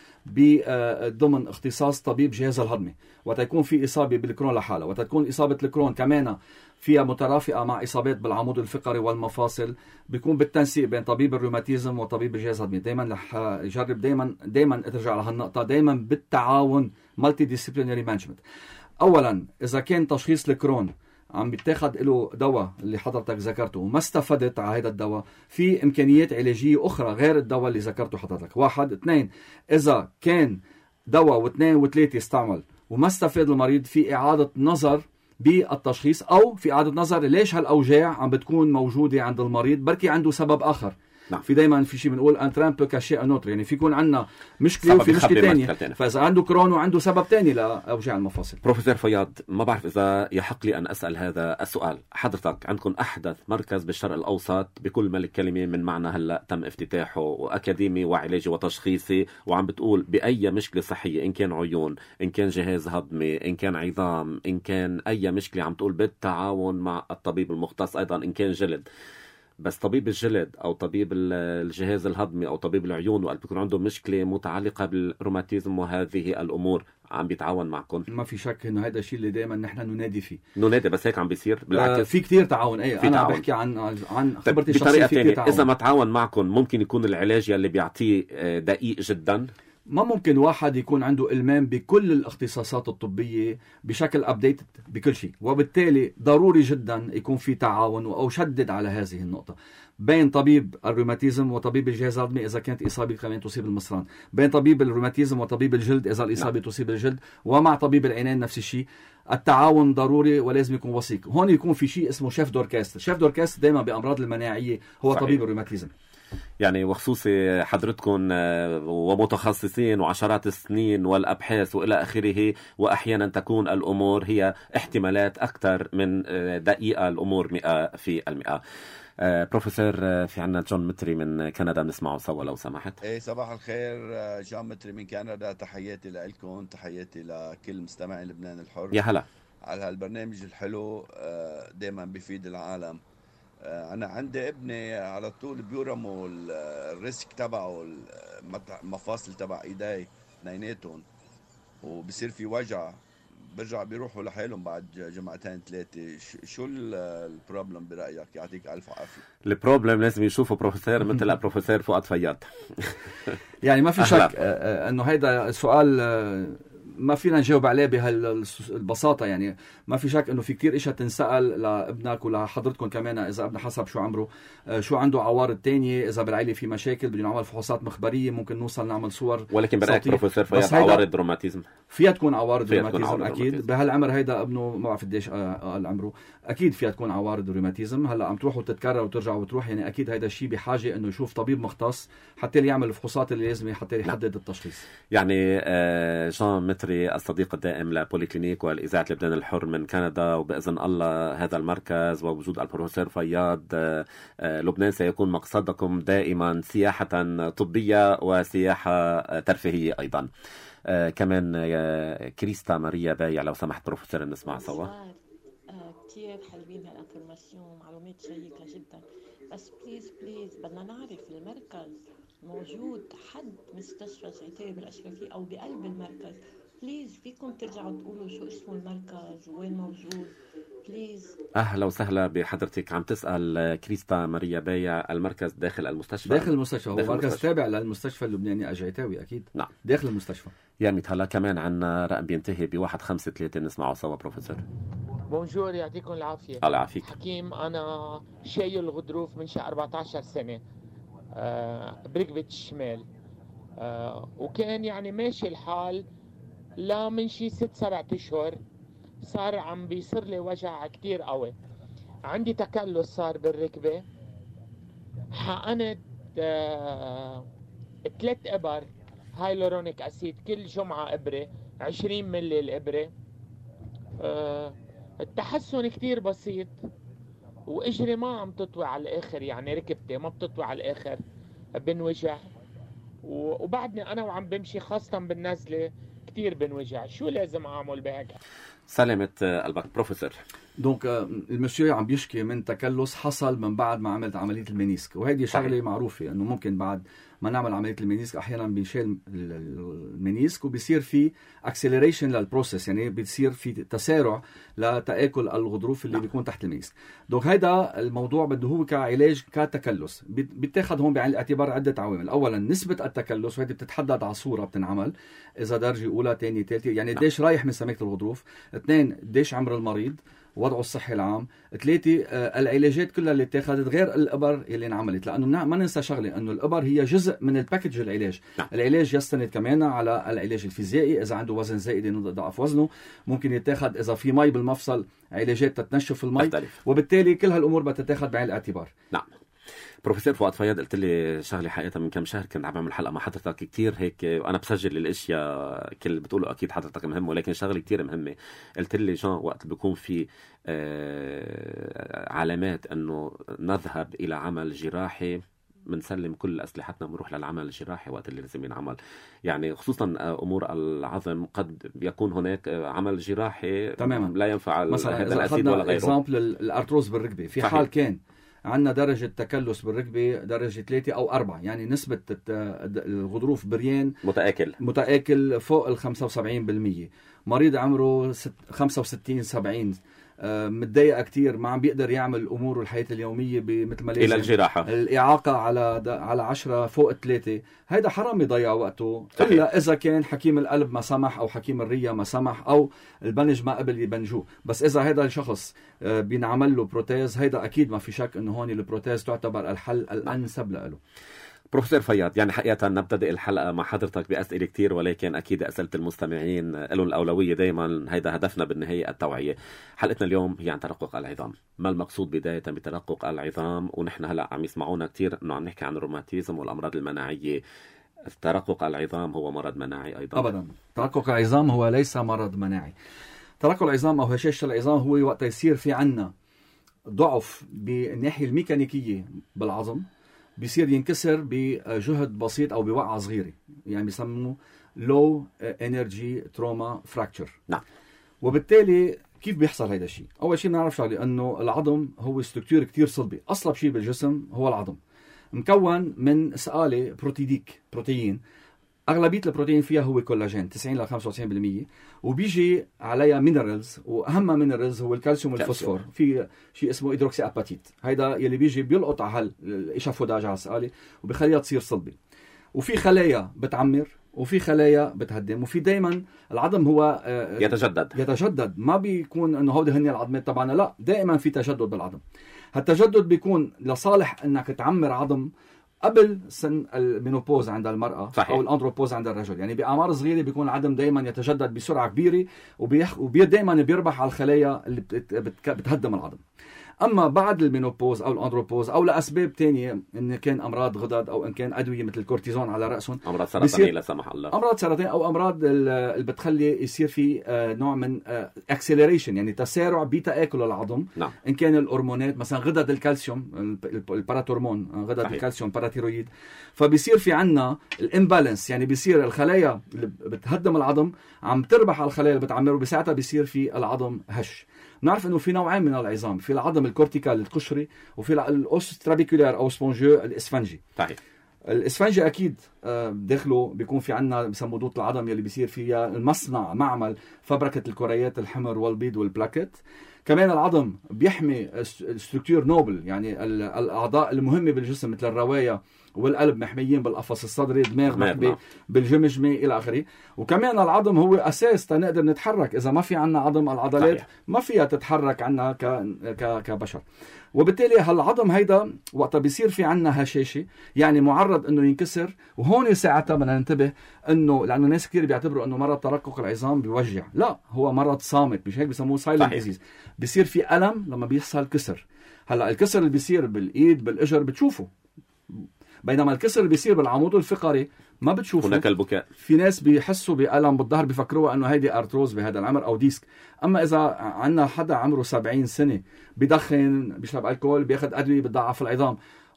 ضمن اختصاص طبيب جهاز الهضمي، وتكون في إصابة بالكرون لحاله، وتكون إصابة الكرون كمان فيها مترافقة مع إصابات بالعمود الفقري والمفاصل، بيكون بالتنسيق بين طبيب الروماتيزم وطبيب الجهاز الهضمي. دائما رح يجرب دائما دائما ترجع لهالنقطة، دائما بالتعاون مالتي ديسيبلينري مانجمنت. أولا إذا كان تشخيص الكرون عم بيتاخد له دواء اللي حضرتك ذكرته وما استفدت على هذا الدواء، في إمكانيات علاجية أخرى غير الدواء اللي ذكرته حضرتك. واحد. اثنين، إذا كان دواء واثنين وثلاثة استعمل وما استفاد المريض، في إعادة نظر بالتشخيص، أو في إعادة نظر ليش هالأوجاع عم بتكون موجودة عند المريض، بركي عنده سبب آخر. نعم. في دايما في شيء بنقول ان تران بو كاشي ان اوتر، يعني في يكون عندنا مشكله وفي مشكله ثانيه، فاذا عنده كرون وعنده سبب ثاني لاوجاع المفاصل. بروفيسور فياض، ما بعرف اذا يحق لي ان اسال هذا السؤال. حضرتك عندكم احدث مركز بالشرق الاوسط بكل ما الكلمه من معنى، هلا تم افتتاحه، واكاديمي وعلاجي وتشخيصي، وعم بتقول باي مشكله صحيه، ان كان عيون، ان كان جهاز هضمي، ان كان عظام، ان كان اي مشكله، عم تقول بالتعاون مع الطبيب المختص، ايضا ان كان جلد. بس طبيب الجلد او طبيب الجهاز الهضمي او طبيب العيون، وقت بيكون عنده مشكله متعلقه بالروماتيزم وهذه الامور، عم بيتعاون معكم؟ ما في شك انه هذا الشيء اللي دائما نحن ننادي فيه. ننادي، بس هيك عم بيصير بالعكس. آه في كثير تعاون. اي انا تعاون. بحكي عن عن خبرتي الشخصيه. في تعاون. اذا ما تعاون معكم، ممكن يكون العلاج اللي بيعطيه دقيق جدا. ما ممكن واحد يكون عنده إلمام بكل الاختصاصات الطبية بشكل أبديت بكل شيء، وبالتالي ضروري جدا يكون في تعاون، وأشدد على هذه النقطة، بين طبيب الروماتيزم وطبيب الجهاز الهضمي إذا كانت إصابة كمان تصيب المصران، بين طبيب الروماتيزم وطبيب الجلد إذا الإصابة لا. تصيب الجلد، ومع طبيب العينين نفس الشيء. التعاون ضروري ولازم يكون وثيق. هون يكون في شيء اسمه شيف دوركاست. شيف دوركاست دائما بأمراض المناعية هو صحيح. طبيب الروماتيزم، يعني وخصوصي حضرتكم ومتخصصين وعشرات السنين والأبحاث وإلى آخره، وأحيانا تكون الأمور هي احتمالات أكثر من دقيقة، الأمور مئة في المئة. بروفيسور، في عنا جون متري من كندا، بنسمعه سوا لو سمحت. ايه صباح الخير، جون متري من كندا. تحياتي لكم، تحياتي لكل مستمعي لبنان الحر. يا هلا على هالبرنامج الحلو، دائما بيفيد العالم. أنا عندي ابني على طول بيورموا الريسك تبعه، المفاصل تبع إيديه اثنيناتهم، وبصير في وجع، برجع بيروحوا لحالهم بعد جمعتين ثلاثة. شو البروبلم برأيك؟ يعطيك ألف عافية. البروبلم لازم يشوفوا بروفيسور مثل بروفيسور فؤاد فياض. يعني ما في شك أنه هيدا السؤال ما فينا نجاوب عليه بهالبساطة. يعني ما في شك انه في كتير اشياء تنسأل لابنك ولحضرتكم كمان، اذا ابنك حسب شو عمره، شو عنده عوارض تانية، اذا بالعائلة في مشاكل بدنا نعمل فحوصات مخبرية، ممكن نوصل نعمل صور. ولكن برأيك بروفيسور فياض عوارض روماتيزم فيها تكون عوارض روماتيزم اكيد بهالعمر هيدا ابنه ما بعرف قديش قال عمره، اكيد فيها تكون عوارض روماتيزم. هلا عم تروح وتتكرر وترجع وتروح، يعني اكيد هيدا الشيء بحاجة انه يشوف طبيب مختص حتى يعمل الفحوصات اللي لازم حتى يحدد التشخيص. يعني جون متري الصديق الدائم لبوليكلينيك والإذاعة لبنان الحر من كندا، وبإذن الله هذا المركز ووجود البروفيسور فياض، لبنان سيكون مقصدكم دائما، سياحة طبية وسياحة ترفيهية أيضا. كمان كريستا ماريا بايع، لو سمحت بروفيسور نسمع سوا. كتير حلوين هالانفورماسيون، معلومات شيقة جدا، بس بليز بليز بدنا نعرف المركز موجود حد مستشفى سعيتاوي بالأشرفية أو بقلب المركز. بليز فيكم ترجعوا تقولوا شو اسمه المركز وين موجود بليز. اهلا وسهلا بحضرتك. عم تسأل كريستا ماريا بايع، المركز داخل المستشفى؟ داخل المستشفى، هو مركز تابع للمستشفى اللبناني أجعتاوي اكيد. نعم داخل المستشفى. يا ميت هلا. كمان عنا رقم بينتهي بواحد خمسة ثلاثة، نسمعه سوا بروفيسور. بونجور، يعطيكم العافية. الله يعافيك. حكيم، أنا شايل الغضروف من شي أربعة عشر سنة، آه بركبة الشمال، آه وكان يعني ماشي الحال لا من شي ست سبعة اشهر صار عم بيصير لي وجع كتير قوي. عندي تكلس صار بالركبة، حقنت آه ثلاث ابر هايلورونيك اسيد كل جمعة ابرة، عشرين ملي الابرة. آه التحسن كتير بسيط، واجري ما عم تطوي على الاخر، يعني ركبتي ما بتطوي على الاخر بنوجع، وبعدني انا وعم بمشي خاصة بالنزلة كتير بنوجع. شو لازم اعمل بهيك؟ سلامة قلبك بروفيسور. دونك المسيو عم بيشكي من تكلس حصل من بعد ما عملت عملية المينيسك، وهيدي شغلة معروفة انه ممكن بعد ما نعمل عملية المينيسك احيانا بيشيل المينيسك وبيصير في اكسلريشن للبروسيس، يعني بيصير في تسارع لتآكل الغضروف اللي بيكون تحت المينيسك. دونك هيدا الموضوع بده هو كعلاج كتكلس بيتاخذ هون بعين الاعتبار عدة عوامل. اولا نسبة التكلس، وهيدي بتتحدد على صورة بتنعمل اذا درجة اولى ثانية ثالثة، يعني قديش رايح من سماكة الغضروف. اثنين قديش عمر المريض، وضعه الصحي العام. ثلاثة آه العلاجات كلها اللي اتخذت غير الإبر اللي انعملت، لأنه ما ننسى شغلة أنه الإبر هي جزء من الباكج العلاج. نعم. العلاج يستند كمان على العلاج الفيزيائي، إذا عنده وزن زائد يضعف وزنه، ممكن يتاخذ إذا في مي بالمفصل علاجات تتنشف المي أختلف. وبالتالي كل هالأمور بتتاخذ بعين الاعتبار. نعم. بروفيسور فؤاد فياض، قلت لي شغله حقيقه من كم شهر كنت عم بعمل حلقه مع حضرتك كتير هيك، وانا بسجل الاشياء كل اللي بتقوله اكيد حضرتك مهم، ولكن شغله كتير مهمه. قلت لي جان وقت بيكون في آه علامات انه نذهب الى عمل جراحي بنسلم كل اسلحتنا بنروح للعمل الجراحي وقت اللي لازم ينعمل، يعني خصوصا امور العظم قد يكون هناك عمل جراحي تماما لا ينفع مثلا هذا الاسيد ولا غيره. اكزامبل الارتروز بالركبه، في صحيح. حال كان عندنا درجة تكلس بالركبة درجة ثلاثة أو أربعة، يعني نسبة الغضروف بريان متآكل متآكل فوق ال خمسة وسبعين بالمية. مريض عمره خمسة وستين سبعين متضايقة كتير، ما عم بيقدر يعمل أموره الحياة اليومية مثل ما لازم، إلى الجراحة. الإعاقة على على عشرة فوق ثلاثة، هيدا حرام يضيع وقته صحيح. إلا إذا كان حكيم القلب ما سمح أو حكيم الرية ما سمح أو البنج ما قبل يبنجوه. بس إذا هيدا الشخص بينعمل له بروتيز، هيدا أكيد ما في شك إنه هون البروتيز تعتبر الحل الأنسب له. بروفيسور فياض، يعني حقيقة نبتدئ الحلقة مع حضرتك بأسئلة كتير، ولكن أكيد أسئلة المستمعين لهم الأولوية دايما، هيدا هدفنا بالنهاية التوعية. حلقتنا اليوم هي عن ترقق العظام. ما المقصود بداية بترقق العظام؟ ونحن هلأ عم يسمعونا كتير أنه عم نحكي عن الروماتيزم والأمراض المناعية. ترقق العظام هو مرض مناعي أيضا؟ أبدا، ترقق العظام هو ليس مرض مناعي. ترقق العظام أو هشاشة العظام هو وقت يصير في عنا ضعف بالناحية الميكانيكية بالعظم، بيصير ينكسر بجهد بسيط او بوقعه صغيره، يعني بيسموه لو انرجي تروما فراكتشر. نعم. وبالتالي كيف بيحصل هيدا الشيء؟ اول شيء بنعرف شغله انه العظم هو ستركتور كتير صلبه، اصلب شيء بالجسم هو العظم، مكون من سقاله بروتيديك بروتين، اغلبيه البروتين فيها هو كولاجين تسعين إلى خمسة وتسعين بالمية، وبيجي عليها مينرالز، واهم مينرالز هو الكالسيوم والفوسفور. في شيء اسمه هيدروكسي اباتيت، هيدا يلي بيجي بيلقط على الاشافوداج على السقاله وبخليها تصير صلبه. وفي خلايا بتعمر وفي خلايا بتهدم، وفي دائما العظم هو يتجدد يتجدد ما بيكون انه هودي هن العظمات تبعنا، لا، دائما في تجدد بالعظم. هالتجدد بيكون لصالح انك تعمر عظم قبل سن المينوبوز عند المرأة صحيح. أو الأندروبوز عند الرجل، يعني بأعمار صغيرة بيكون العظم دائما يتجدد بسرعة كبيرة، وبيخ... وبي دائما بيربح على الخلايا اللي بت... بت... بتهدم العظم. أما بعد المينوبوز أو الأندروبوز أو لأسباب تانية، إن كان أمراض غدد أو إن كان أدوية مثل الكورتيزون على رأسهم، أمراض سرطانية لا سمح الله، أمراض سرطان أو أمراض اللي بتخلي يصير في نوع من اكسلريشن، يعني تسارع بتآكل العظم. نعم. إن كان الهرمونات مثلا غدد الكالسيوم، الباراتورمون، غدد صحيح. الكالسيوم باراتيرويد، فبيصير في عنا الامبالانس، يعني بيصير الخلايا اللي بتهدم العظم عم تربح على الخلايا اللي بتعمره، بساعتها بيصير في العظم هش. نعرف انه في نوعين من العظام، في العظم الكورتيكال القشري، وفي الاوسترابيكولار او سبونجيو الاسفنجي. صحيح. الاسفنجي اكيد داخله بيكون في عنا بسموه دوط العظم، يلي بيصير فيها المصنع معمل فبركه الكريات الحمر والبيض والبلاكت. كمان العظم بيحمي الستركتور نوبل، يعني الاعضاء المهمه بالجسم مثل الروايه والقلب محميين بالقفص الصدري، دماغ محمي بالجمجمه الى اخره. وكمان العظم هو اساس تنقدر نتحرك، اذا ما في عنا عظم العضلات صحيح. ما فيها تتحرك عنا ك... ك... كبشر. وبالتالي هالعظم هيدا وقتها بيصير في عنا هشاشه، يعني معرض انه ينكسر. وهون ساعتها بدنا ننتبه انه لانه ناس كثير بيعتبروا انه مرض ترقق العظام بيوجع، لا، هو مرض صامت، مش هيك بيسموه سايلنت ديزيز. بيصير في الم لما بيحصل كسر. هلا الكسر اللي بيصير بالايد بالاجر بتشوفه، بينما الكسر اللي بيصير بالعمود الفقري ما بتشوفه. هناك البكاء. في ناس بيحسوا بألم بالظهر بيفكروها انه هيدي ارتروز بهذا العمر او ديسك. اما اذا عندنا حدا عمره سبعين سنه بدخن بيشرب الكحول بياخذ ادويه بتضعف العظام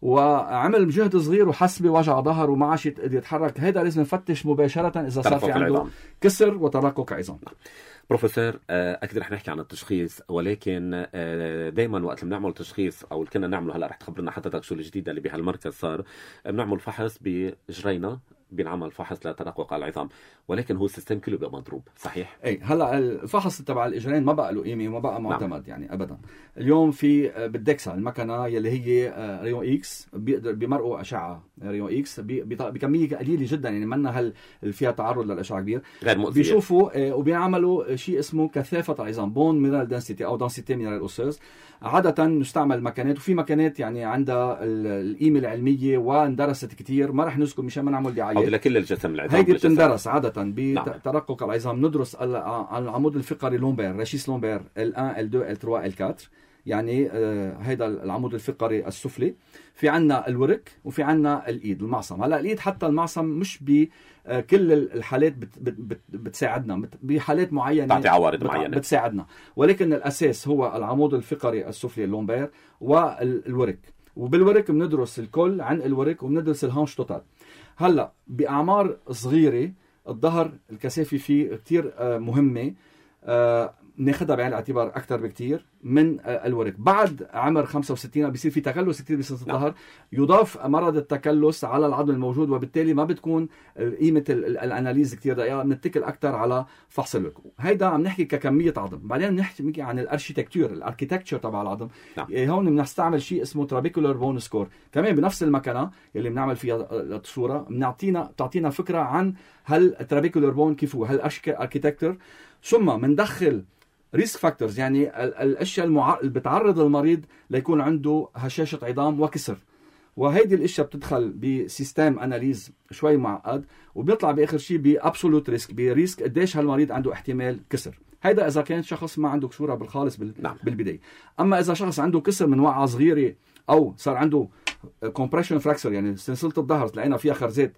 وعمل جهد صغير وحس بوجع ظهر وما عادش يتحرك، هذا لازم نفتش مباشره اذا صار في عنده العظام. كسر وترقق عظام. بروفيسور اكيد رح نحكي عن التشخيص، ولكن دائما وقت بنعمل تشخيص او اللي كنا نعمله هلا رح تخبرنا حضرتك شو الجديد اللي بهالمركز صار، بنعمل فحص بجرينا بنعمل فحص لترقق العظام، ولكن هو السيستم كله بقى مضروب، صحيح؟ اي هلا الفحص تبع الاجرين ما بقى له قيمه وما بقى معتمد. نعم. يعني ابدا. اليوم في بالدكسا المكنه يلي هي ريون اكس بيقدر بيمرقوا اشعه ريون اكس بكميه قليله جدا، يعني منا هل فيها تعرض للاشعه كبير، غير مؤذيه، بيشوفوا وبيعملوا شيء اسمه كثافه العظام بون مينرال دنسيتي او دنسيتي مينرال اوسيز. عاده نستعمل مكانات وفي مكانات يعني عندها القيمه العلميه واندرست كثير، ما رح نذكر مشان ما نعمل دعايه. او لكل الجسم العظام هيدي بتندرس عاده بترقق العظام. ندرس العمود الفقري لومبير، رشيس لومبير ال واحد ال اثنين ال ثلاثة ال أربعة، يعني آه هيدا العمود الفقري السفلي. في عنا الورك وفي عنا الايد المعصم. هلا الايد حتى المعصم مش ب آه كل الحالات بت بت بت بتساعدنا، بحالات معينه تعطي عوارض معينه بتساعدنا، ولكن الاساس هو العمود الفقري السفلي اللومبير والورك. وبالورك بندرس الكل عن الورك وبندرس الهانش توتال. هلا باعمار صغيره الظهر الكثافه فيه كثير آه مهمه، آه ناخدها بعين الاعتبار اكثر بكثير من الورك. بعد عمر خمسة وستين بيصير في تكلس كثير بسنه الظهر، يضاف مرض التكلس على العظم الموجود، وبالتالي ما بتكون قيمه الاناليز كثير دقيقه، بنتكل اكثر على فحص الورك. هيدا عم نحكي ككميه عظم. بعدين بنحكي عن الاركيتكتور الاركيتكتشر تبع العظم. نعم. هون بنستعمل شيء اسمه ترابيكولار بون سكور، كمان بنفس المكنه اللي بنعمل فيها الصوره بنعطينا بتعطينا فكره عن هل الترابيكولار بون كيف هو، هل اركيتكتور. ثم بندخل ريسك فاكتورز، يعني الاشياء المع... اللي بتعرض المريض ليكون عنده هشاشه عظام وكسر، وهيدي الاشياء بتدخل بسيستم اناليز شوي معقد، وبيطلع باخر شيء بابسولوت ريسك، بريسك قديش هالمريض عنده احتمال كسر. هيدا اذا كان شخص ما عنده كسوره بالخالص بال... نعم. بالبدايه. اما اذا شخص عنده كسر من وقعه صغيره او صار عنده كومبريشن فراكشر، يعني سلسله الظهر لقينا فيها خرزات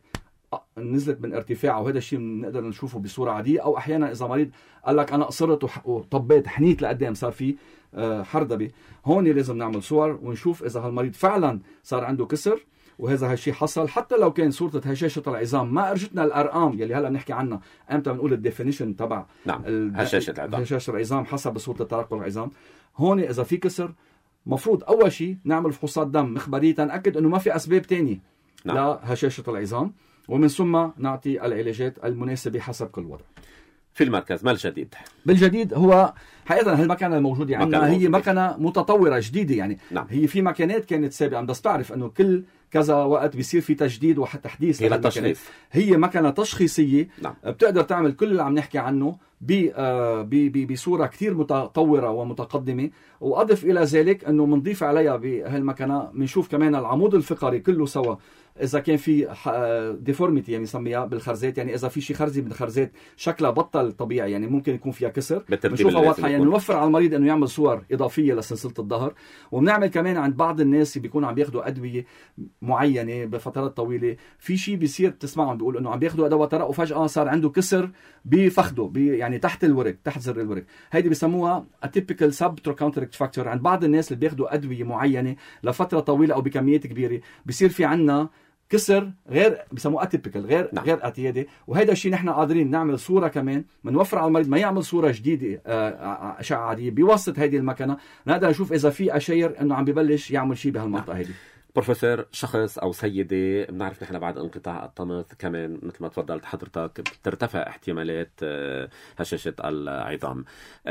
نزلت من ارتفاع، وهذا الشيء بنقدر نشوفه بصوره عاديه. او احيانا اذا مريض قال لك انا قصرت وطبيت حنيت لقدام صار في حردبه، هون لازم نعمل صور ونشوف اذا هالمريض فعلا صار عنده كسر وهذا هالشيء حصل. حتى لو كان صوره هشاشه العظام ما ارجتنا الارقام يلي هلا بنحكي عنها، امتى بنقول الديفينيشن تبع نعم هشاشه العظام هشاشه العظام حسب صوره ترقق العظام. هون اذا في كسر مفروض اول شيء نعمل فحوصات دم مخبريه تنأكد انه ما في اسباب تانية نعم. لهشاشه العظام، ومن ثم نعطي العلاجات المناسبة حسب كل وضع. في المركز ما الجديد؟ بالجديد هو حقيقة هالمكنة الموجودة عندنا هي مكنة متطورة جديدة، يعني نعم. هي في مكانات كانت سابقة، بس تعرف انه كل كذا وقت بيصير في تجديد وحتى تحديث. هي للتشخيص، هي مكنة تشخيصية نعم. بتقدر تعمل كل اللي عم نحكي عنه بصورة كتير متطورة ومتقدمة. وأضف إلى ذلك أنه منضيف عليها بهالمكنة منشوف كمان العمود الفقري كله سوا، إذا كان في ديفورميتي يعني نسميها بالخرزات، يعني إذا في شيء خرزي من الخرزات شكلها بطل طبيعي، يعني ممكن يكون فيها كسر، بنشوفها واضحة. يعني نوفر على المريض أنه يعمل صور إضافية لسلسلة الظهر. وبنعمل كمان عند بعض الناس بيكونوا عم بياخدوا أدوية معينة بفترات طويلة، في شيء بيصير بتسمعهم بيقول أنه عم بياخدوا أدوية ترى وفجأة صار عنده كسر بفخده يعني تحت الورك، تحت زر الورك. هيدي بيسموها atypical subtrochanteric fracture. عند بعض الناس اللي بياخدوا أدوية معينة لفترة طويلة أو بكميات كبيرة بيصير في عنا كسر غير بيسموه اتيبيكال، غير نعم. غير اعتيادي. وهذا الشيء نحن قادرين نعمل صوره كمان بنوفر على المريض ما يعمل صوره جديده اشعه عاديه، بواسطه هذه المكنه نقدر نشوف اذا في اشير انه عم ببلش يعمل شيء بهالمنطقه نعم. هذه. بروفيسور، شخص او سيده بنعرف نحن بعد انقطاع الطمث كمان مثل ما تفضلت حضرتك بترتفع احتمالات هشاشه العظام.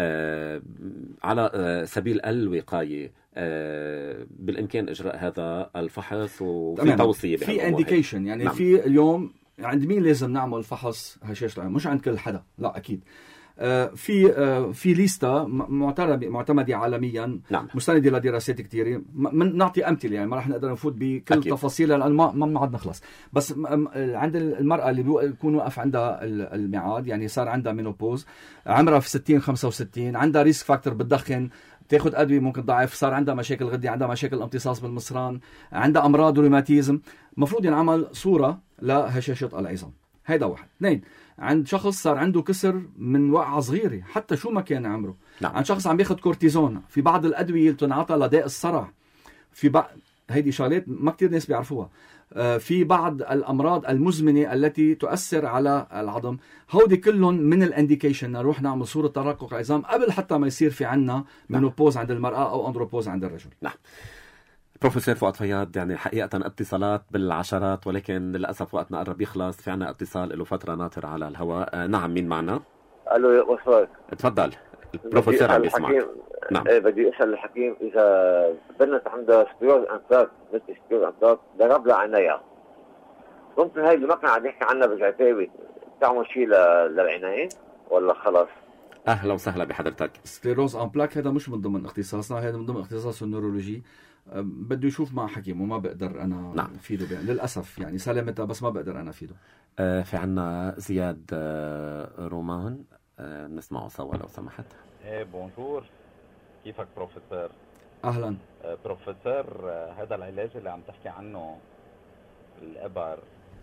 على سبيل الوقايه بالامكان اجراء هذا الفحص، وفي توصيه في انديكيشن يعني نعم. في اليوم عند مين لازم نعمل فحص هشاشه العظام؟ مش عند كل حدا، لا اكيد. في في ليستا معتمده معتمده عالميا نعم. مستنده لدراسات كثيره، نعطي امثله يعني ما راح نقدر نفوت بكل تفاصيلها لان ما ما بنقعد نخلص. بس عند المراه اللي بيكون واقف عندها الميعاد، يعني صار عندها مينوبوز، عمرها في ستين خمسة وستين، عندها ريسك فاكتور، بتدخن، تاخد ادويه ممكن تضعف، صار عندها مشاكل غدي، عندها مشاكل امتصاص بالمصران، عندها امراض روماتيزم، مفروض ينعمل صوره لهشاشه العظام. هيدا واحد. اثنين، عند شخص صار عنده كسر من وقعه صغيره حتى شو ما كان عمره. نعم. عند شخص عم بياخد كورتيزون، في بعض الادويه اللي تنعطى لداء الصرع، في بعض هيدي شغلات ما كتير ناس بيعرفوها. في بعض الامراض المزمنه التي تؤثر على العظم، هودي كلهم من الانديكيشن نروح نعمل صوره ترقق عظام قبل حتى ما يصير في عنا مينوبوز عند المراه او اندروبوز عند الرجل. نعم. بروفيسور فؤاد فياض، يعني حقيقة اتصالات بالعشرات، ولكن للأسف وقتنا قرب يخلص. في عنا اتصال له فترة ناطر على الهواء. آه نعم، مين معنا؟ الو يا وصلت. تفضل البروفيسور عم يسمعك. نعم. ايه بدي اسال الحكيم اذا بنت عندها سكليروز انتاك مثل سكليروز انتاك ضرب لها عينيها، ممكن هاي اللي ما كان عم يحكي عنها بالعتاوي تعمل شيء للعينين ولا خلاص؟ اهلا وسهلا بحضرتك. سكليروز ان بلاك هذا مش من ضمن اختصاصنا، هذا من ضمن اختصاص النورولوجي. بده يشوف مع حكيم وما بقدر انا نعم. فيده بي. للاسف يعني سلامتها، بس ما بقدر انا فيده. آه في عنا زياد آه رومان، آه نسمعه سوا لو سمحت. ايه بونجور، كيفك بروفيسور؟ اهلا. آه بروفيسور، آه هذا العلاج اللي عم تحكي عنه الابر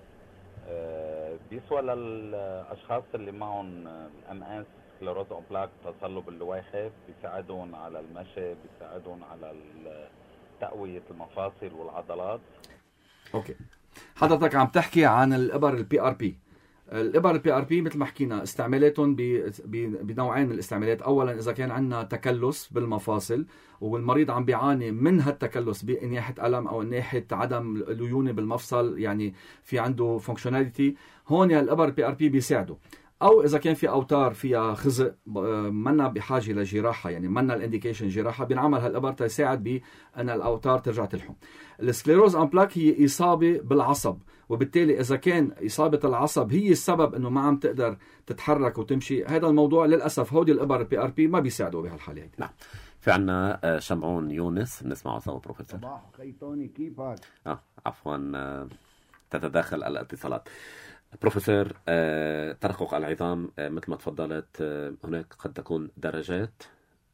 آه بيسوى للاشخاص اللي معهم الام اس سكليروز اون بلاك، تصلب اللويحه، بيساعدهم على المشي، بيساعدهم على تقويه المفاصل والعضلات؟ اوكي، حضرتك عم تحكي عن الابر البي ار بي. الابر البي ار بي مثل ما حكينا استعمالاتهم بنوعين من الاستعمالات. اولا اذا كان عندنا تكلس بالمفاصل والمريض عم بيعاني من هالتكلس بناحيه الم او ناحيه عدم ليونه بالمفصل، يعني في عنده فانكشناليتي، هون الابر البي ار بي بيساعده. او اذا كان في اوتار فيها خزق منا بحاجه لجراحه، يعني منا الانديكيشن جراحه، بينعمل هالابر تساعد بان الاوتار ترجع تلحم. السكليروز ان بلاك هي اصابه بالعصب، وبالتالي اذا كان اصابه العصب هي السبب انه ما عم تقدر تتحرك وتمشي، هذا الموضوع للاسف هودي الابر بي ار بي ما بيساعدوا بهالحاله. نعم. في عنا شمعون يونس، بنسمعه سوا بروفيسور. صباح خيطوني، كيفك؟ اه عفوا تتداخل الاتصالات. بروفيسور، آه، ترقق العظام آه، مثل ما تفضلت، آه، هناك قد تكون درجات.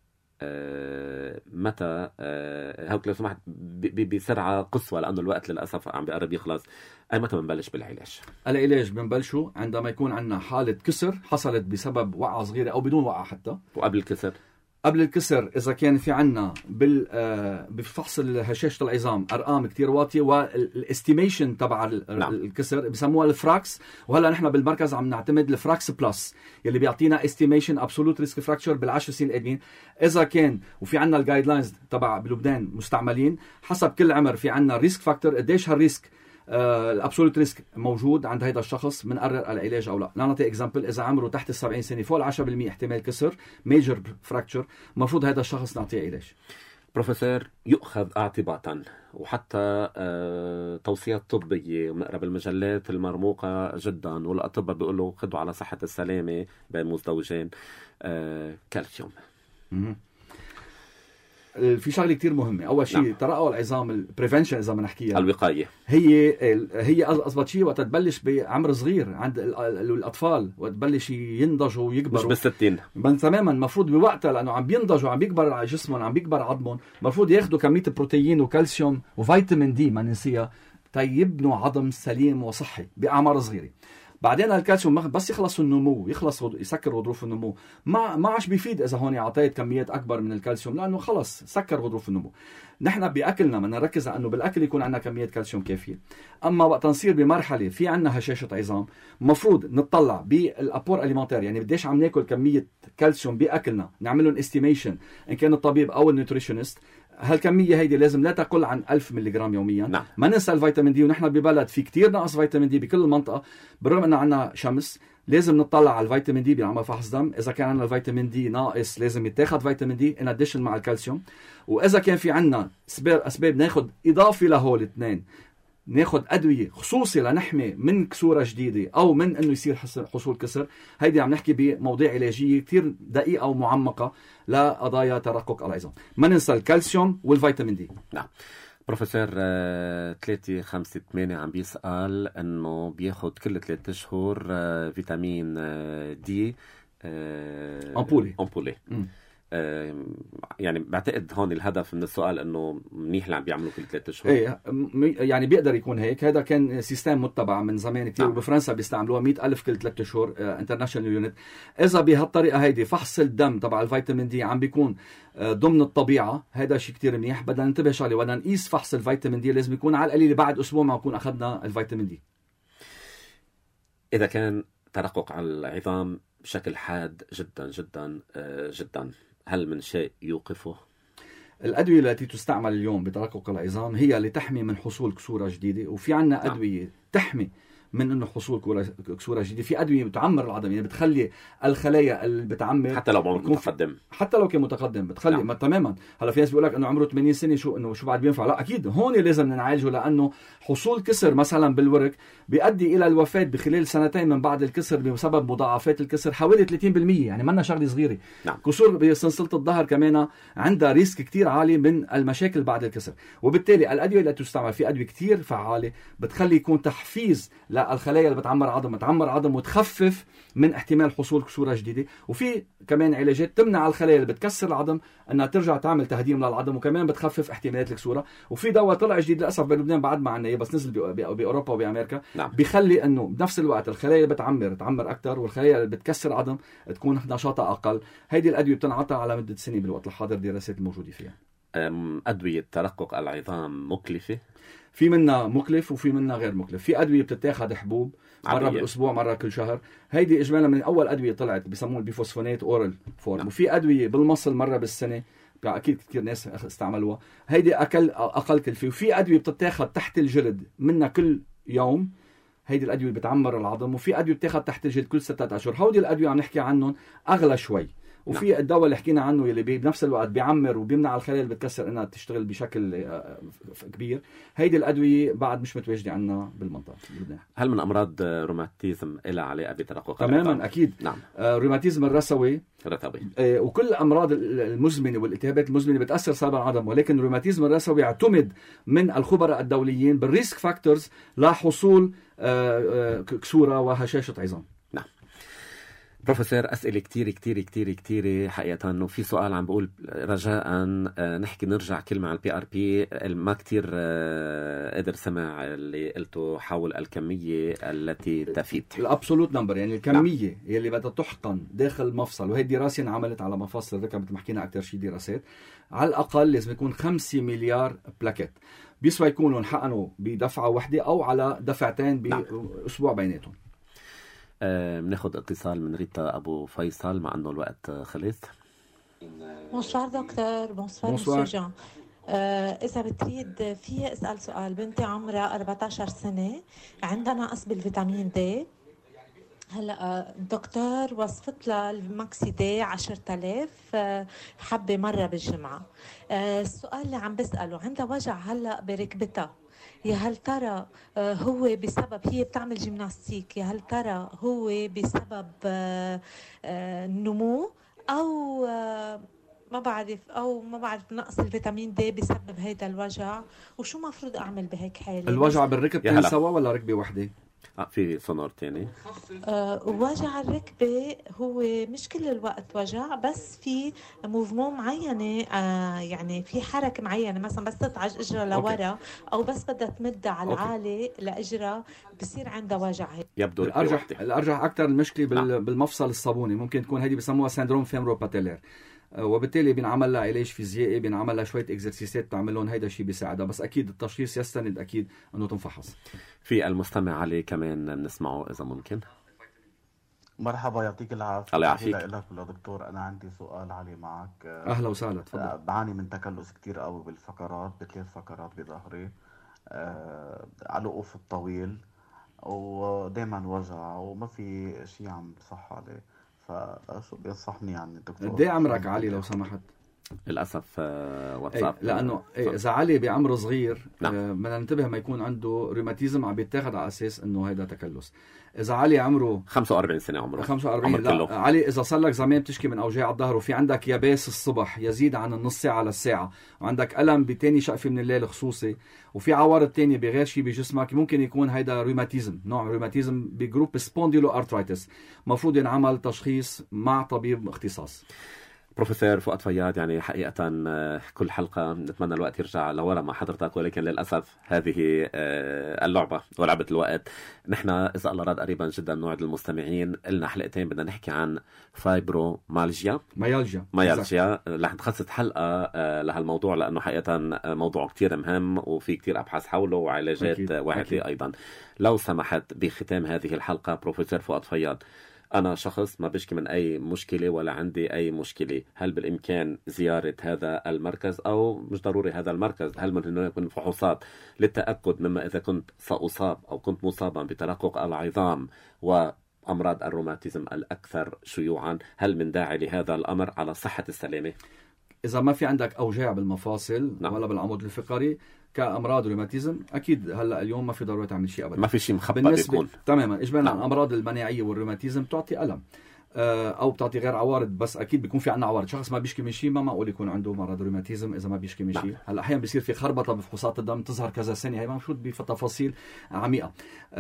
آه، متى آه، هوك لو سمحت بسرعة قصوى لأنه الوقت للأسف عم بيقرب يخلص، أي متى بنبلش بالعلاج؟ العلاج بنبلشه عندما يكون عندنا حالة كسر حصلت بسبب وقعة صغيرة أو بدون وقعة حتى. وقبل الكسر؟ قبل الكسر إذا كان في عنا بفحص هشاشة العظام أرقام كتير واطية، والاستيميشن تبع الكسر بسموها الفراكس، وهلا نحن بالمركز عم نعتمد الفراكس بلس يلي بيعطينا استيميشن ابسولوت ريسك فراكشر بالعشر سنين القادمين. إذا كان وفي عنا الجايد لاينز تبع بلبنان مستعملين حسب كل عمر، في عنا ريسك فاكتور قديش هالريسك الابسولوت ريسك موجود عند هذا الشخص، بنقرر العلاج او لا. نعطي اكزامبل، اذا عمره تحت السبعين سنه فوق العشرة بالمئة احتمال كسر ميجر فراكتشر، المفروض هذا الشخص نعطيه علاج. بروفيسور، يؤخذ اعتباطا وحتى آه توصيات طبيه ونقرا بالمجلات المرموقه جدا، والاطباء بيقولوا خذوا على صحه السلامه بين مزدوجين آه كالسيوم. في شغله كتير مهمه. اول شيء نعم. ترقق العظام، البريفنشن اذا بدنا نحكيها، الوقايه، هي هي اضبط شيء وقت تبلش بعمر صغير عند الاطفال، وقت تبلش ينضجوا ويكبروا، مش بالستين تماما. المفروض بوقتها لانه عم بينضجوا، عم بيكبر على جسمهم، عم بيكبر عظمهم، المفروض ياخذوا كميه بروتين وكالسيوم وفيتامين دي ما ننسيها تيبنوا عظم سليم وصحي باعمار صغيره. بعدين الكالسيوم بس يخلص النمو، يخلص يسكر غضروف النمو، ما ما عادش بيفيد اذا هون اعطيت كميات اكبر من الكالسيوم، لانه خلص سكر غضروف النمو. نحن باكلنا بدنا نركز على انه بالاكل يكون عندنا كميه كالسيوم كافيه. اما وقت نصير بمرحله في عندنا هشاشه عظام، مفروض نطلع بالابور اليمنتير، يعني قديش عم ناكل كميه كالسيوم باكلنا، نعمل لهم استيميشن ان كان الطبيب او النيوتريشنست. هالكميه هيدي لازم لا تقل عن ألف ملغ يوميا. نعم. ما ننسى الفيتامين دي، ونحن ببلد في كتير نقص فيتامين دي بكل المنطقه، بالرغم انه عندنا شمس. لازم نطلع على الفيتامين دي بنعمل فحص دم، اذا كان عندنا الفيتامين دي ناقص لازم يتاخد فيتامين دي ان اديشن مع الكالسيوم. واذا كان في عندنا اسباب اسباب ناخذ اضافه لهول الاثنين، ناخذ ادويه خصوصي لنحمي من كسوره جديده او من انه يصير حصول كسر. هيدي عم نحكي بمواضيع علاجيه كثير دقيقه ومعمقه لقضايا ترقق العظام. ما ننسى الكالسيوم والفيتامين دي. نعم. بروفيسور، ثلاثة خمسة ثمانية عم بيسأل انه بياخد كل ثلاثة اشهر آه فيتامين آه دي آه امبولي امبولي يعني بعتقد هون الهدف من السؤال انه منيح اللي عم بيعملوا كل ثلاثة اشهر. ايه يعني بيقدر يكون هيك. هذا كان سيستم متبع من زمان كثير. نعم. وبفرنسا بيستعملوها مئة ألف كل ثلاثة اشهر انترناشونال يونت. اذا بهالطريقه هيدي فحص الدم تبع الفيتامين دي عم بيكون ضمن الطبيعه، هذا شيء كثير منيح. بدنا ننتبه شغله، بدنا نقيس فحص الفيتامين دي، لازم يكون على القليل بعد اسبوع ما نكون اخذنا الفيتامين دي. اذا كان ترقق على العظام بشكل حاد جدا جدا جدا، هل من شيء يوقفه؟ الأدوية التي تستعمل اليوم بترقق العظام هي لتحمي من حصول كسورة جديدة، وفي عنا أدوية تحمي من انه حصول كسوره جديده. في ادويه بتعمر العظم، يعني بتخلي الخلايا اللي بتعمر حتى لو عمره متقدم، حتى لو كان متقدم بتخلي نعم. تماما. هلا في ناس بيقول لك انه عمره ثمانين سنه شو انه شو بعد بينفع. لا اكيد هون لازم نعالجه، لانه حصول كسر مثلا بالورك بيؤدي الى الوفاه بخلال سنتين من بعد الكسر بسبب مضاعفات الكسر حوالي ثلاثين بالمئة، يعني منا شغله صغيره. نعم. كسور بسلسله الظهر كمان عندها ريسك كتير عالي من المشاكل بعد الكسر، وبالتالي الادويه اللي تستعمل في ادويه كتير فعاله بتخلي يكون تحفيز للخلايا اللي بتعمر عظم تعمر عظم وتخفف من احتمال حصول كسوره جديده. وفي كمان علاجات تمنع الخلايا اللي بتكسر العظم انها ترجع تعمل تهديم للعظم، وكمان بتخفف احتمالات الكسوره. وفي دواء طلع جديد للاسف بلبنان بعد ما عنا بس نزل باوروبا وبامريكا. نعم. بيخلي انه بنفس الوقت الخلايا اللي بتعمر تعمر اكثر، والخلايا اللي بتكسر عظم تكون نشاطها اقل. هيدي الادويه بتنعطى على مده سنه بالوقت الحاضر، دراسات الموجوده فيها. ادويه ترقق العظام مكلفه؟ في منها مكلف وفي منها غير مكلف. في ادويه بتتاخذ حبوب مره بالاسبوع مره كل شهر، هيدي اجمالا من اول ادويه طلعت بيسموه البيفوسفونات اورال فورم. نعم. وفي ادويه بالمصل مره بالسنه، اكيد كثير ناس استعملوها، هيدي اقل اقل كلفه. وفي ادويه بتتاخذ تحت الجلد منها كل يوم، هيدي الادويه بتعمر العظم. وفي ادويه بتاخذ تحت الجلد كل ستة اشهر، هودي الادويه عم نحكي عنهم اغلى شوي. وفي نعم. الدواء اللي حكينا عنه يلي بنفس الوقت بيعمر وبيمنع الخلايا اللي بتكسر انها تشتغل بشكل كبير، هيدي الادويه بعد مش متواجده عندنا بالمنطقه. هل من امراض روماتيزم لها علاقه بترقق تماما العظام؟ اكيد. نعم. آه روماتيزم الرثوي رثوي آه وكل الامراض المزمنه والالتهابات المزمنه بتاثر سلبا على العظم، ولكن الروماتيزم الرثوي يعتمد من الخبراء الدوليين بالريسك فاكتورز لحصول آه آه كسوره وهشاشه عظام. نعم. بروفيسور، أسئلة كتير كتير كتير كتير حقيقة. إنه في سؤال عم بقول رجاء نحكي نرجع كلمة على البي ار بي، ما كتير قدر سمع اللي قلته حول الكمية التي تفيد. الابسولوت نمبر، يعني الكمية نعم. يلي بدها تحقن داخل مفصل، وهي دراسة انعملت على مفاصل الركب مثل ما حكينا أكتر شيء دراسات، على الأقل لازم يكون خمسة مليار بلاكيت، بيسوى يكونوا انحقنوا بدفعة واحدة أو على دفعتين بأسبوع نعم. بيناتهم. بناخد آه اتصال من ريتا أبو فيصل مع أنه الوقت خلص. بونسوار دكتور. بونسوار مسيو جان. آه إذا بتريد في أسأل سؤال. بنتي عمرها أربعة عشر سنة، عندها نقص بالفيتامين دي. هلا الدكتور وصفت لها الماكسي دي عشرة آلاف حبة مرة بالجمعة. آه السؤال اللي عم بسأله، عندها وجع هلا بركبتها، يا هل ترى هو بسبب هي بتعمل جيمناستيك، يا هل ترى هو بسبب النمو او ما بعرف او ما بعرف نقص الفيتامين دي بسبب هيدا الوجع، وشو مفروض اعمل بهيك حالة؟ الوجع بالركبتين سوا ولا ركبة واحدة؟ آه في سونار تاني. آه وجع الركبة هو مش كل الوقت وجع، بس في موفمون معينة، آه يعني في حركة معينة، مثلا بس تطعج اجرها لورا او بس بدها تمد على العالي لاجرها بصير عندها وجع. يبدو الارجح الارجح اكثر المشكلة بال... بالمفصل الصابوني، ممكن تكون هذه بسموها سيندروم فيمرو باتيلير، وبالتالي بنعمل لها علاج فيزيائي، بنعمل لها شويه اكزرسيسات تعمل لهم، هيدا الشيء بيساعدها، بس اكيد التشخيص يستند اكيد انه تنفحص. في المستمع علي كمان بنسمعه اذا ممكن. مرحبا، يعطيك العافيه. الله يعافيك. لك دكتور، انا عندي سؤال علي معك. اهلا وسهلا، تفضل. بعاني من تكلس كتير قوي بالفقرات، بثلاث فقرات بظهري، أه على الوقوف الطويل، ودائما وجع وما في شيء عم بصح عليه، فشو بينصحني يعني الدكتور؟ قد ايه عمرك علي لو سمحت؟ للاسف واتساب. ايه لانه ايه اذا علي بعمر صغير بدنا نعم. ننتبه ما يكون عنده روماتيزم عم بيتاخذ على اساس انه هيدا تكلس. اذا علي عمره خمسة وأربعين سنه، عمره خمسة وأربعين، لا علي اذا صار لك زمان بتشكي من اوجاع الظهر، وفي عندك يابس الصبح يزيد عن النص ساعه للساعه، وعندك الم بتاني شقفه من الليل خصوصي، وفي عوارض تانية بغير شيء بجسمك، ممكن يكون هيدا روماتيزم، نوع روماتيزم بجروب سبونديلو ارترايتس، مفروض ينعمل تشخيص مع طبيب اختصاص. بروفيسور فؤاد فياض، يعني حقيقة كل حلقة نتمنى الوقت يرجع لورا مع حضرتك، ولكن للأسف هذه اللعبة ولعبة الوقت. نحن إذا الله راد قريبا جدا نوعد المستمعين لنا حلقتين بدنا نحكي عن فايبرومالجيا ميالجيا ميالجيا رح نخصص حلقة لهالموضوع لأنه حقيقة موضوع كتير مهم وفي كتير أبحاث حوله وعلاجات واعدة أيضا. لو سمحت بختام هذه الحلقة بروفيسور فؤاد فياض، أنا شخص ما بشكي من أي مشكلة ولا عندي أي مشكلة، هل بالإمكان زيارة هذا المركز أو مش ضروري هذا المركز؟ هل من هناك من فحوصات للتأكد مما إذا كنت سأصاب أو كنت مصابا بترقق العظام وأمراض الروماتيزم الأكثر شيوعا؟ هل من داعي لهذا الأمر على صحة السلامة؟ إذا ما في عندك أوجاع بالمفاصل نعم. ولا بالعمود الفقري كأمراض روماتيزم، أكيد هلا اليوم ما في ضرورة تعمل شيء أبدا، ما في شيء مخبأ بالنسبة بيكون تماما. إجمالا نعم. الأمراض المناعية والروماتيزم تعطي ألم أو بتعطي غير عوارض، بس أكيد بيكون في عنا عوارض. شخص ما بيشكي من شيء ما معقول يكون عنده مرض روماتيزم إذا ما بيشكي من شيء. هلا أحيانا بيصير في خربطة بفحوصات الدم تظهر كذا سنة، هي ما مفروض بتفاصيل عميقة،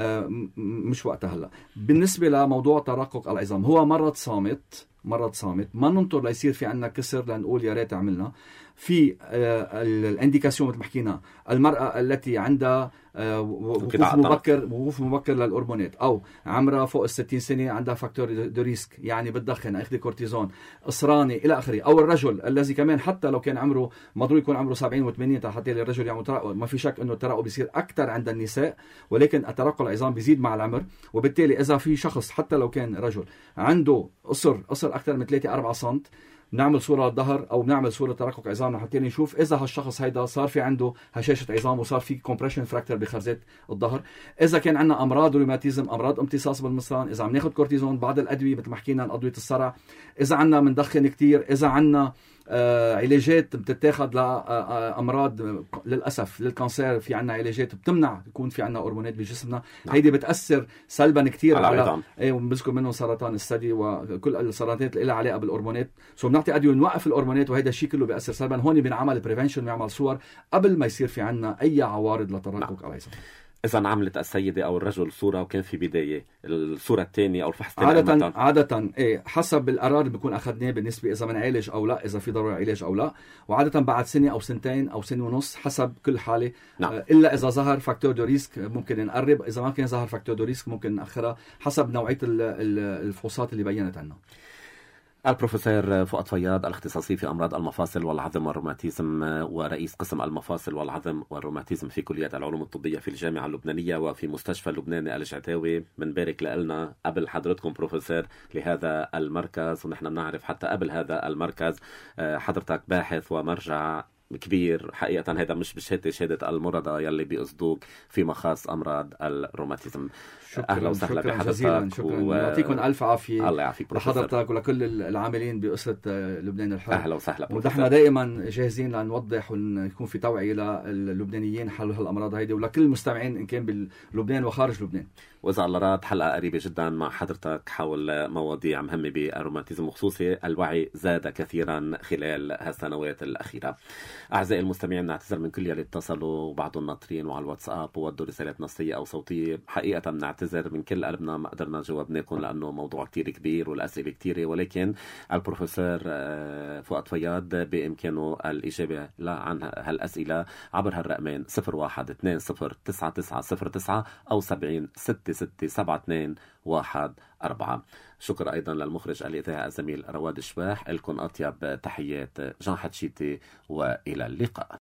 مش وقتها هلا. بالنسبة لموضوع ترقق العظام، هو مرض صامت، مرض صامت، ما ننطر ليصير في عنا كسر لنقول يا ريت عملنا. في الانديكاسيون مثل ما حكينا، المرأة التي عندها وقوف مبكر وقوف مبكر للهرمونات أو عمرها فوق الستين سنة عندها فاكتور دو ريسك، يعني بتدخن، أخذ كورتيزون، قصرانة إلى آخره، أو الرجل الذي كمان حتى لو كان عمره مضروري يكون عمره سبعين وثمانين حتى الرجل يعمل ترقق. ما في شك إنه الترقق بيصير أكثر عند النساء، ولكن الترقق العظام بيزيد مع العمر. وبالتالي إذا في شخص حتى لو كان رجل عنده قصر قصر أكثر من ثلاثة أربعة سنت، نعمل صورة للظهر أو نعمل صورة ترقق عظام حتى نشوف إذا هالشخص هيدا صار في عنده هشاشة عظام وصار في كومبريشن فراكتر بخرزات الظهر. إذا كان عندنا أمراض روماتيزم، أمراض امتصاص بالمصران، إذا عم ناخد كورتيزون، بعض الأدوية مثل ما حكينا أدوية الصرع، إذا عندنا مندخن كتير، إذا عندنا آه علاجات بتتاخد لأمراض آه للأسف للكانسير، في عنا علاجات بتمنع يكون في عنا هرمونات بجسمنا. نعم. هيدي بتأثر سلبا كتير على, على ايه، وبنذكر منهم سرطان الثدي وكل السرطانات اللي لها علاقة بالهرمونات. سو بنعطي أدوية نوقف الهرمونات، وهيدا الشيء كله بيأثر سلبا. هون بنعمل بريفنشن، بنعمل صور قبل ما يصير في عنا أي عوارض لترقق العظام. إذا عملت السيدة أو الرجل صورة وكان في بداية الصورة الثانية أو الفحص عادة عادة إيه حسب القرار اللي بيكون أخذناه بالنسبة إذا بنعالج أو لا، إذا في ضرورة علاج أو لا، وعادة بعد سنة أو سنتين أو سنة ونص حسب كل حالة. نعم. آه إلا إذا ظهر فاكتور دو ريسك ممكن نقرب، إذا ما كان ظهر فاكتور دو ريسك ممكن نأخرها حسب نوعية الفحوصات اللي بينت عنا. البروفيسور فؤاد فياض، الاختصاصي في أمراض المفاصل والعظم والروماتيزم ورئيس قسم المفاصل والعظم والروماتيزم في كلية العلوم الطبية في الجامعة اللبنانية وفي مستشفى اللبناني الجعتاوي. بنبارك لنا قبل حضرتكم بروفيسور لهذا المركز، ونحن بنعرف حتى قبل هذا المركز حضرتك باحث ومرجع كبير حقيقة. هذا مش بشهادة شهادة المرضى يلي بيقصدوك فيما خاص أمراض الروماتيزم. أهلا وسهلا بحضرتك، شكرا و... يعطيكم ألف عافية. الله يعافيك لحضرتك ولكل العاملين بأسرة لبنان الحر. أهلا وسهلا. ونحن دائما جاهزين لنوضح ونكون في توعية للبنانيين حول هالأمراض هيدي ولكل المستمعين إن كان بلبنان وخارج لبنان. وإذا الله راد حلقة قريبة جدا مع حضرتك حول مواضيع مهمة بالروماتيزم، وخصوصي الوعي زاد كثيرا خلال هالسنوات الأخيرة. أعزائي المستمعين، نعتذر من كل اللي اتصلوا وبعض الناطرين وعلى الواتساب وودوا رسالات نصية أو صوتية. حقيقة نعتذر من كل قلبنا، ما قدرنا جاوبناكم لأنه موضوع كتير كبير والأسئلة كتيرة، ولكن البروفيسور فؤاد فياض بإمكانه الإجابة عن هالأسئلة عبر هالرقمين صفر واحد اثنين صفر تسعة تسعة صفر تسعة أو سبعين ستة ستة سبعة اثنين واحد أربعة. شكر أيضا للمخرج الإذاعي الزميل رواد الشواح. لكم أطيب تحيات جان حتشيتي وإلى اللقاء.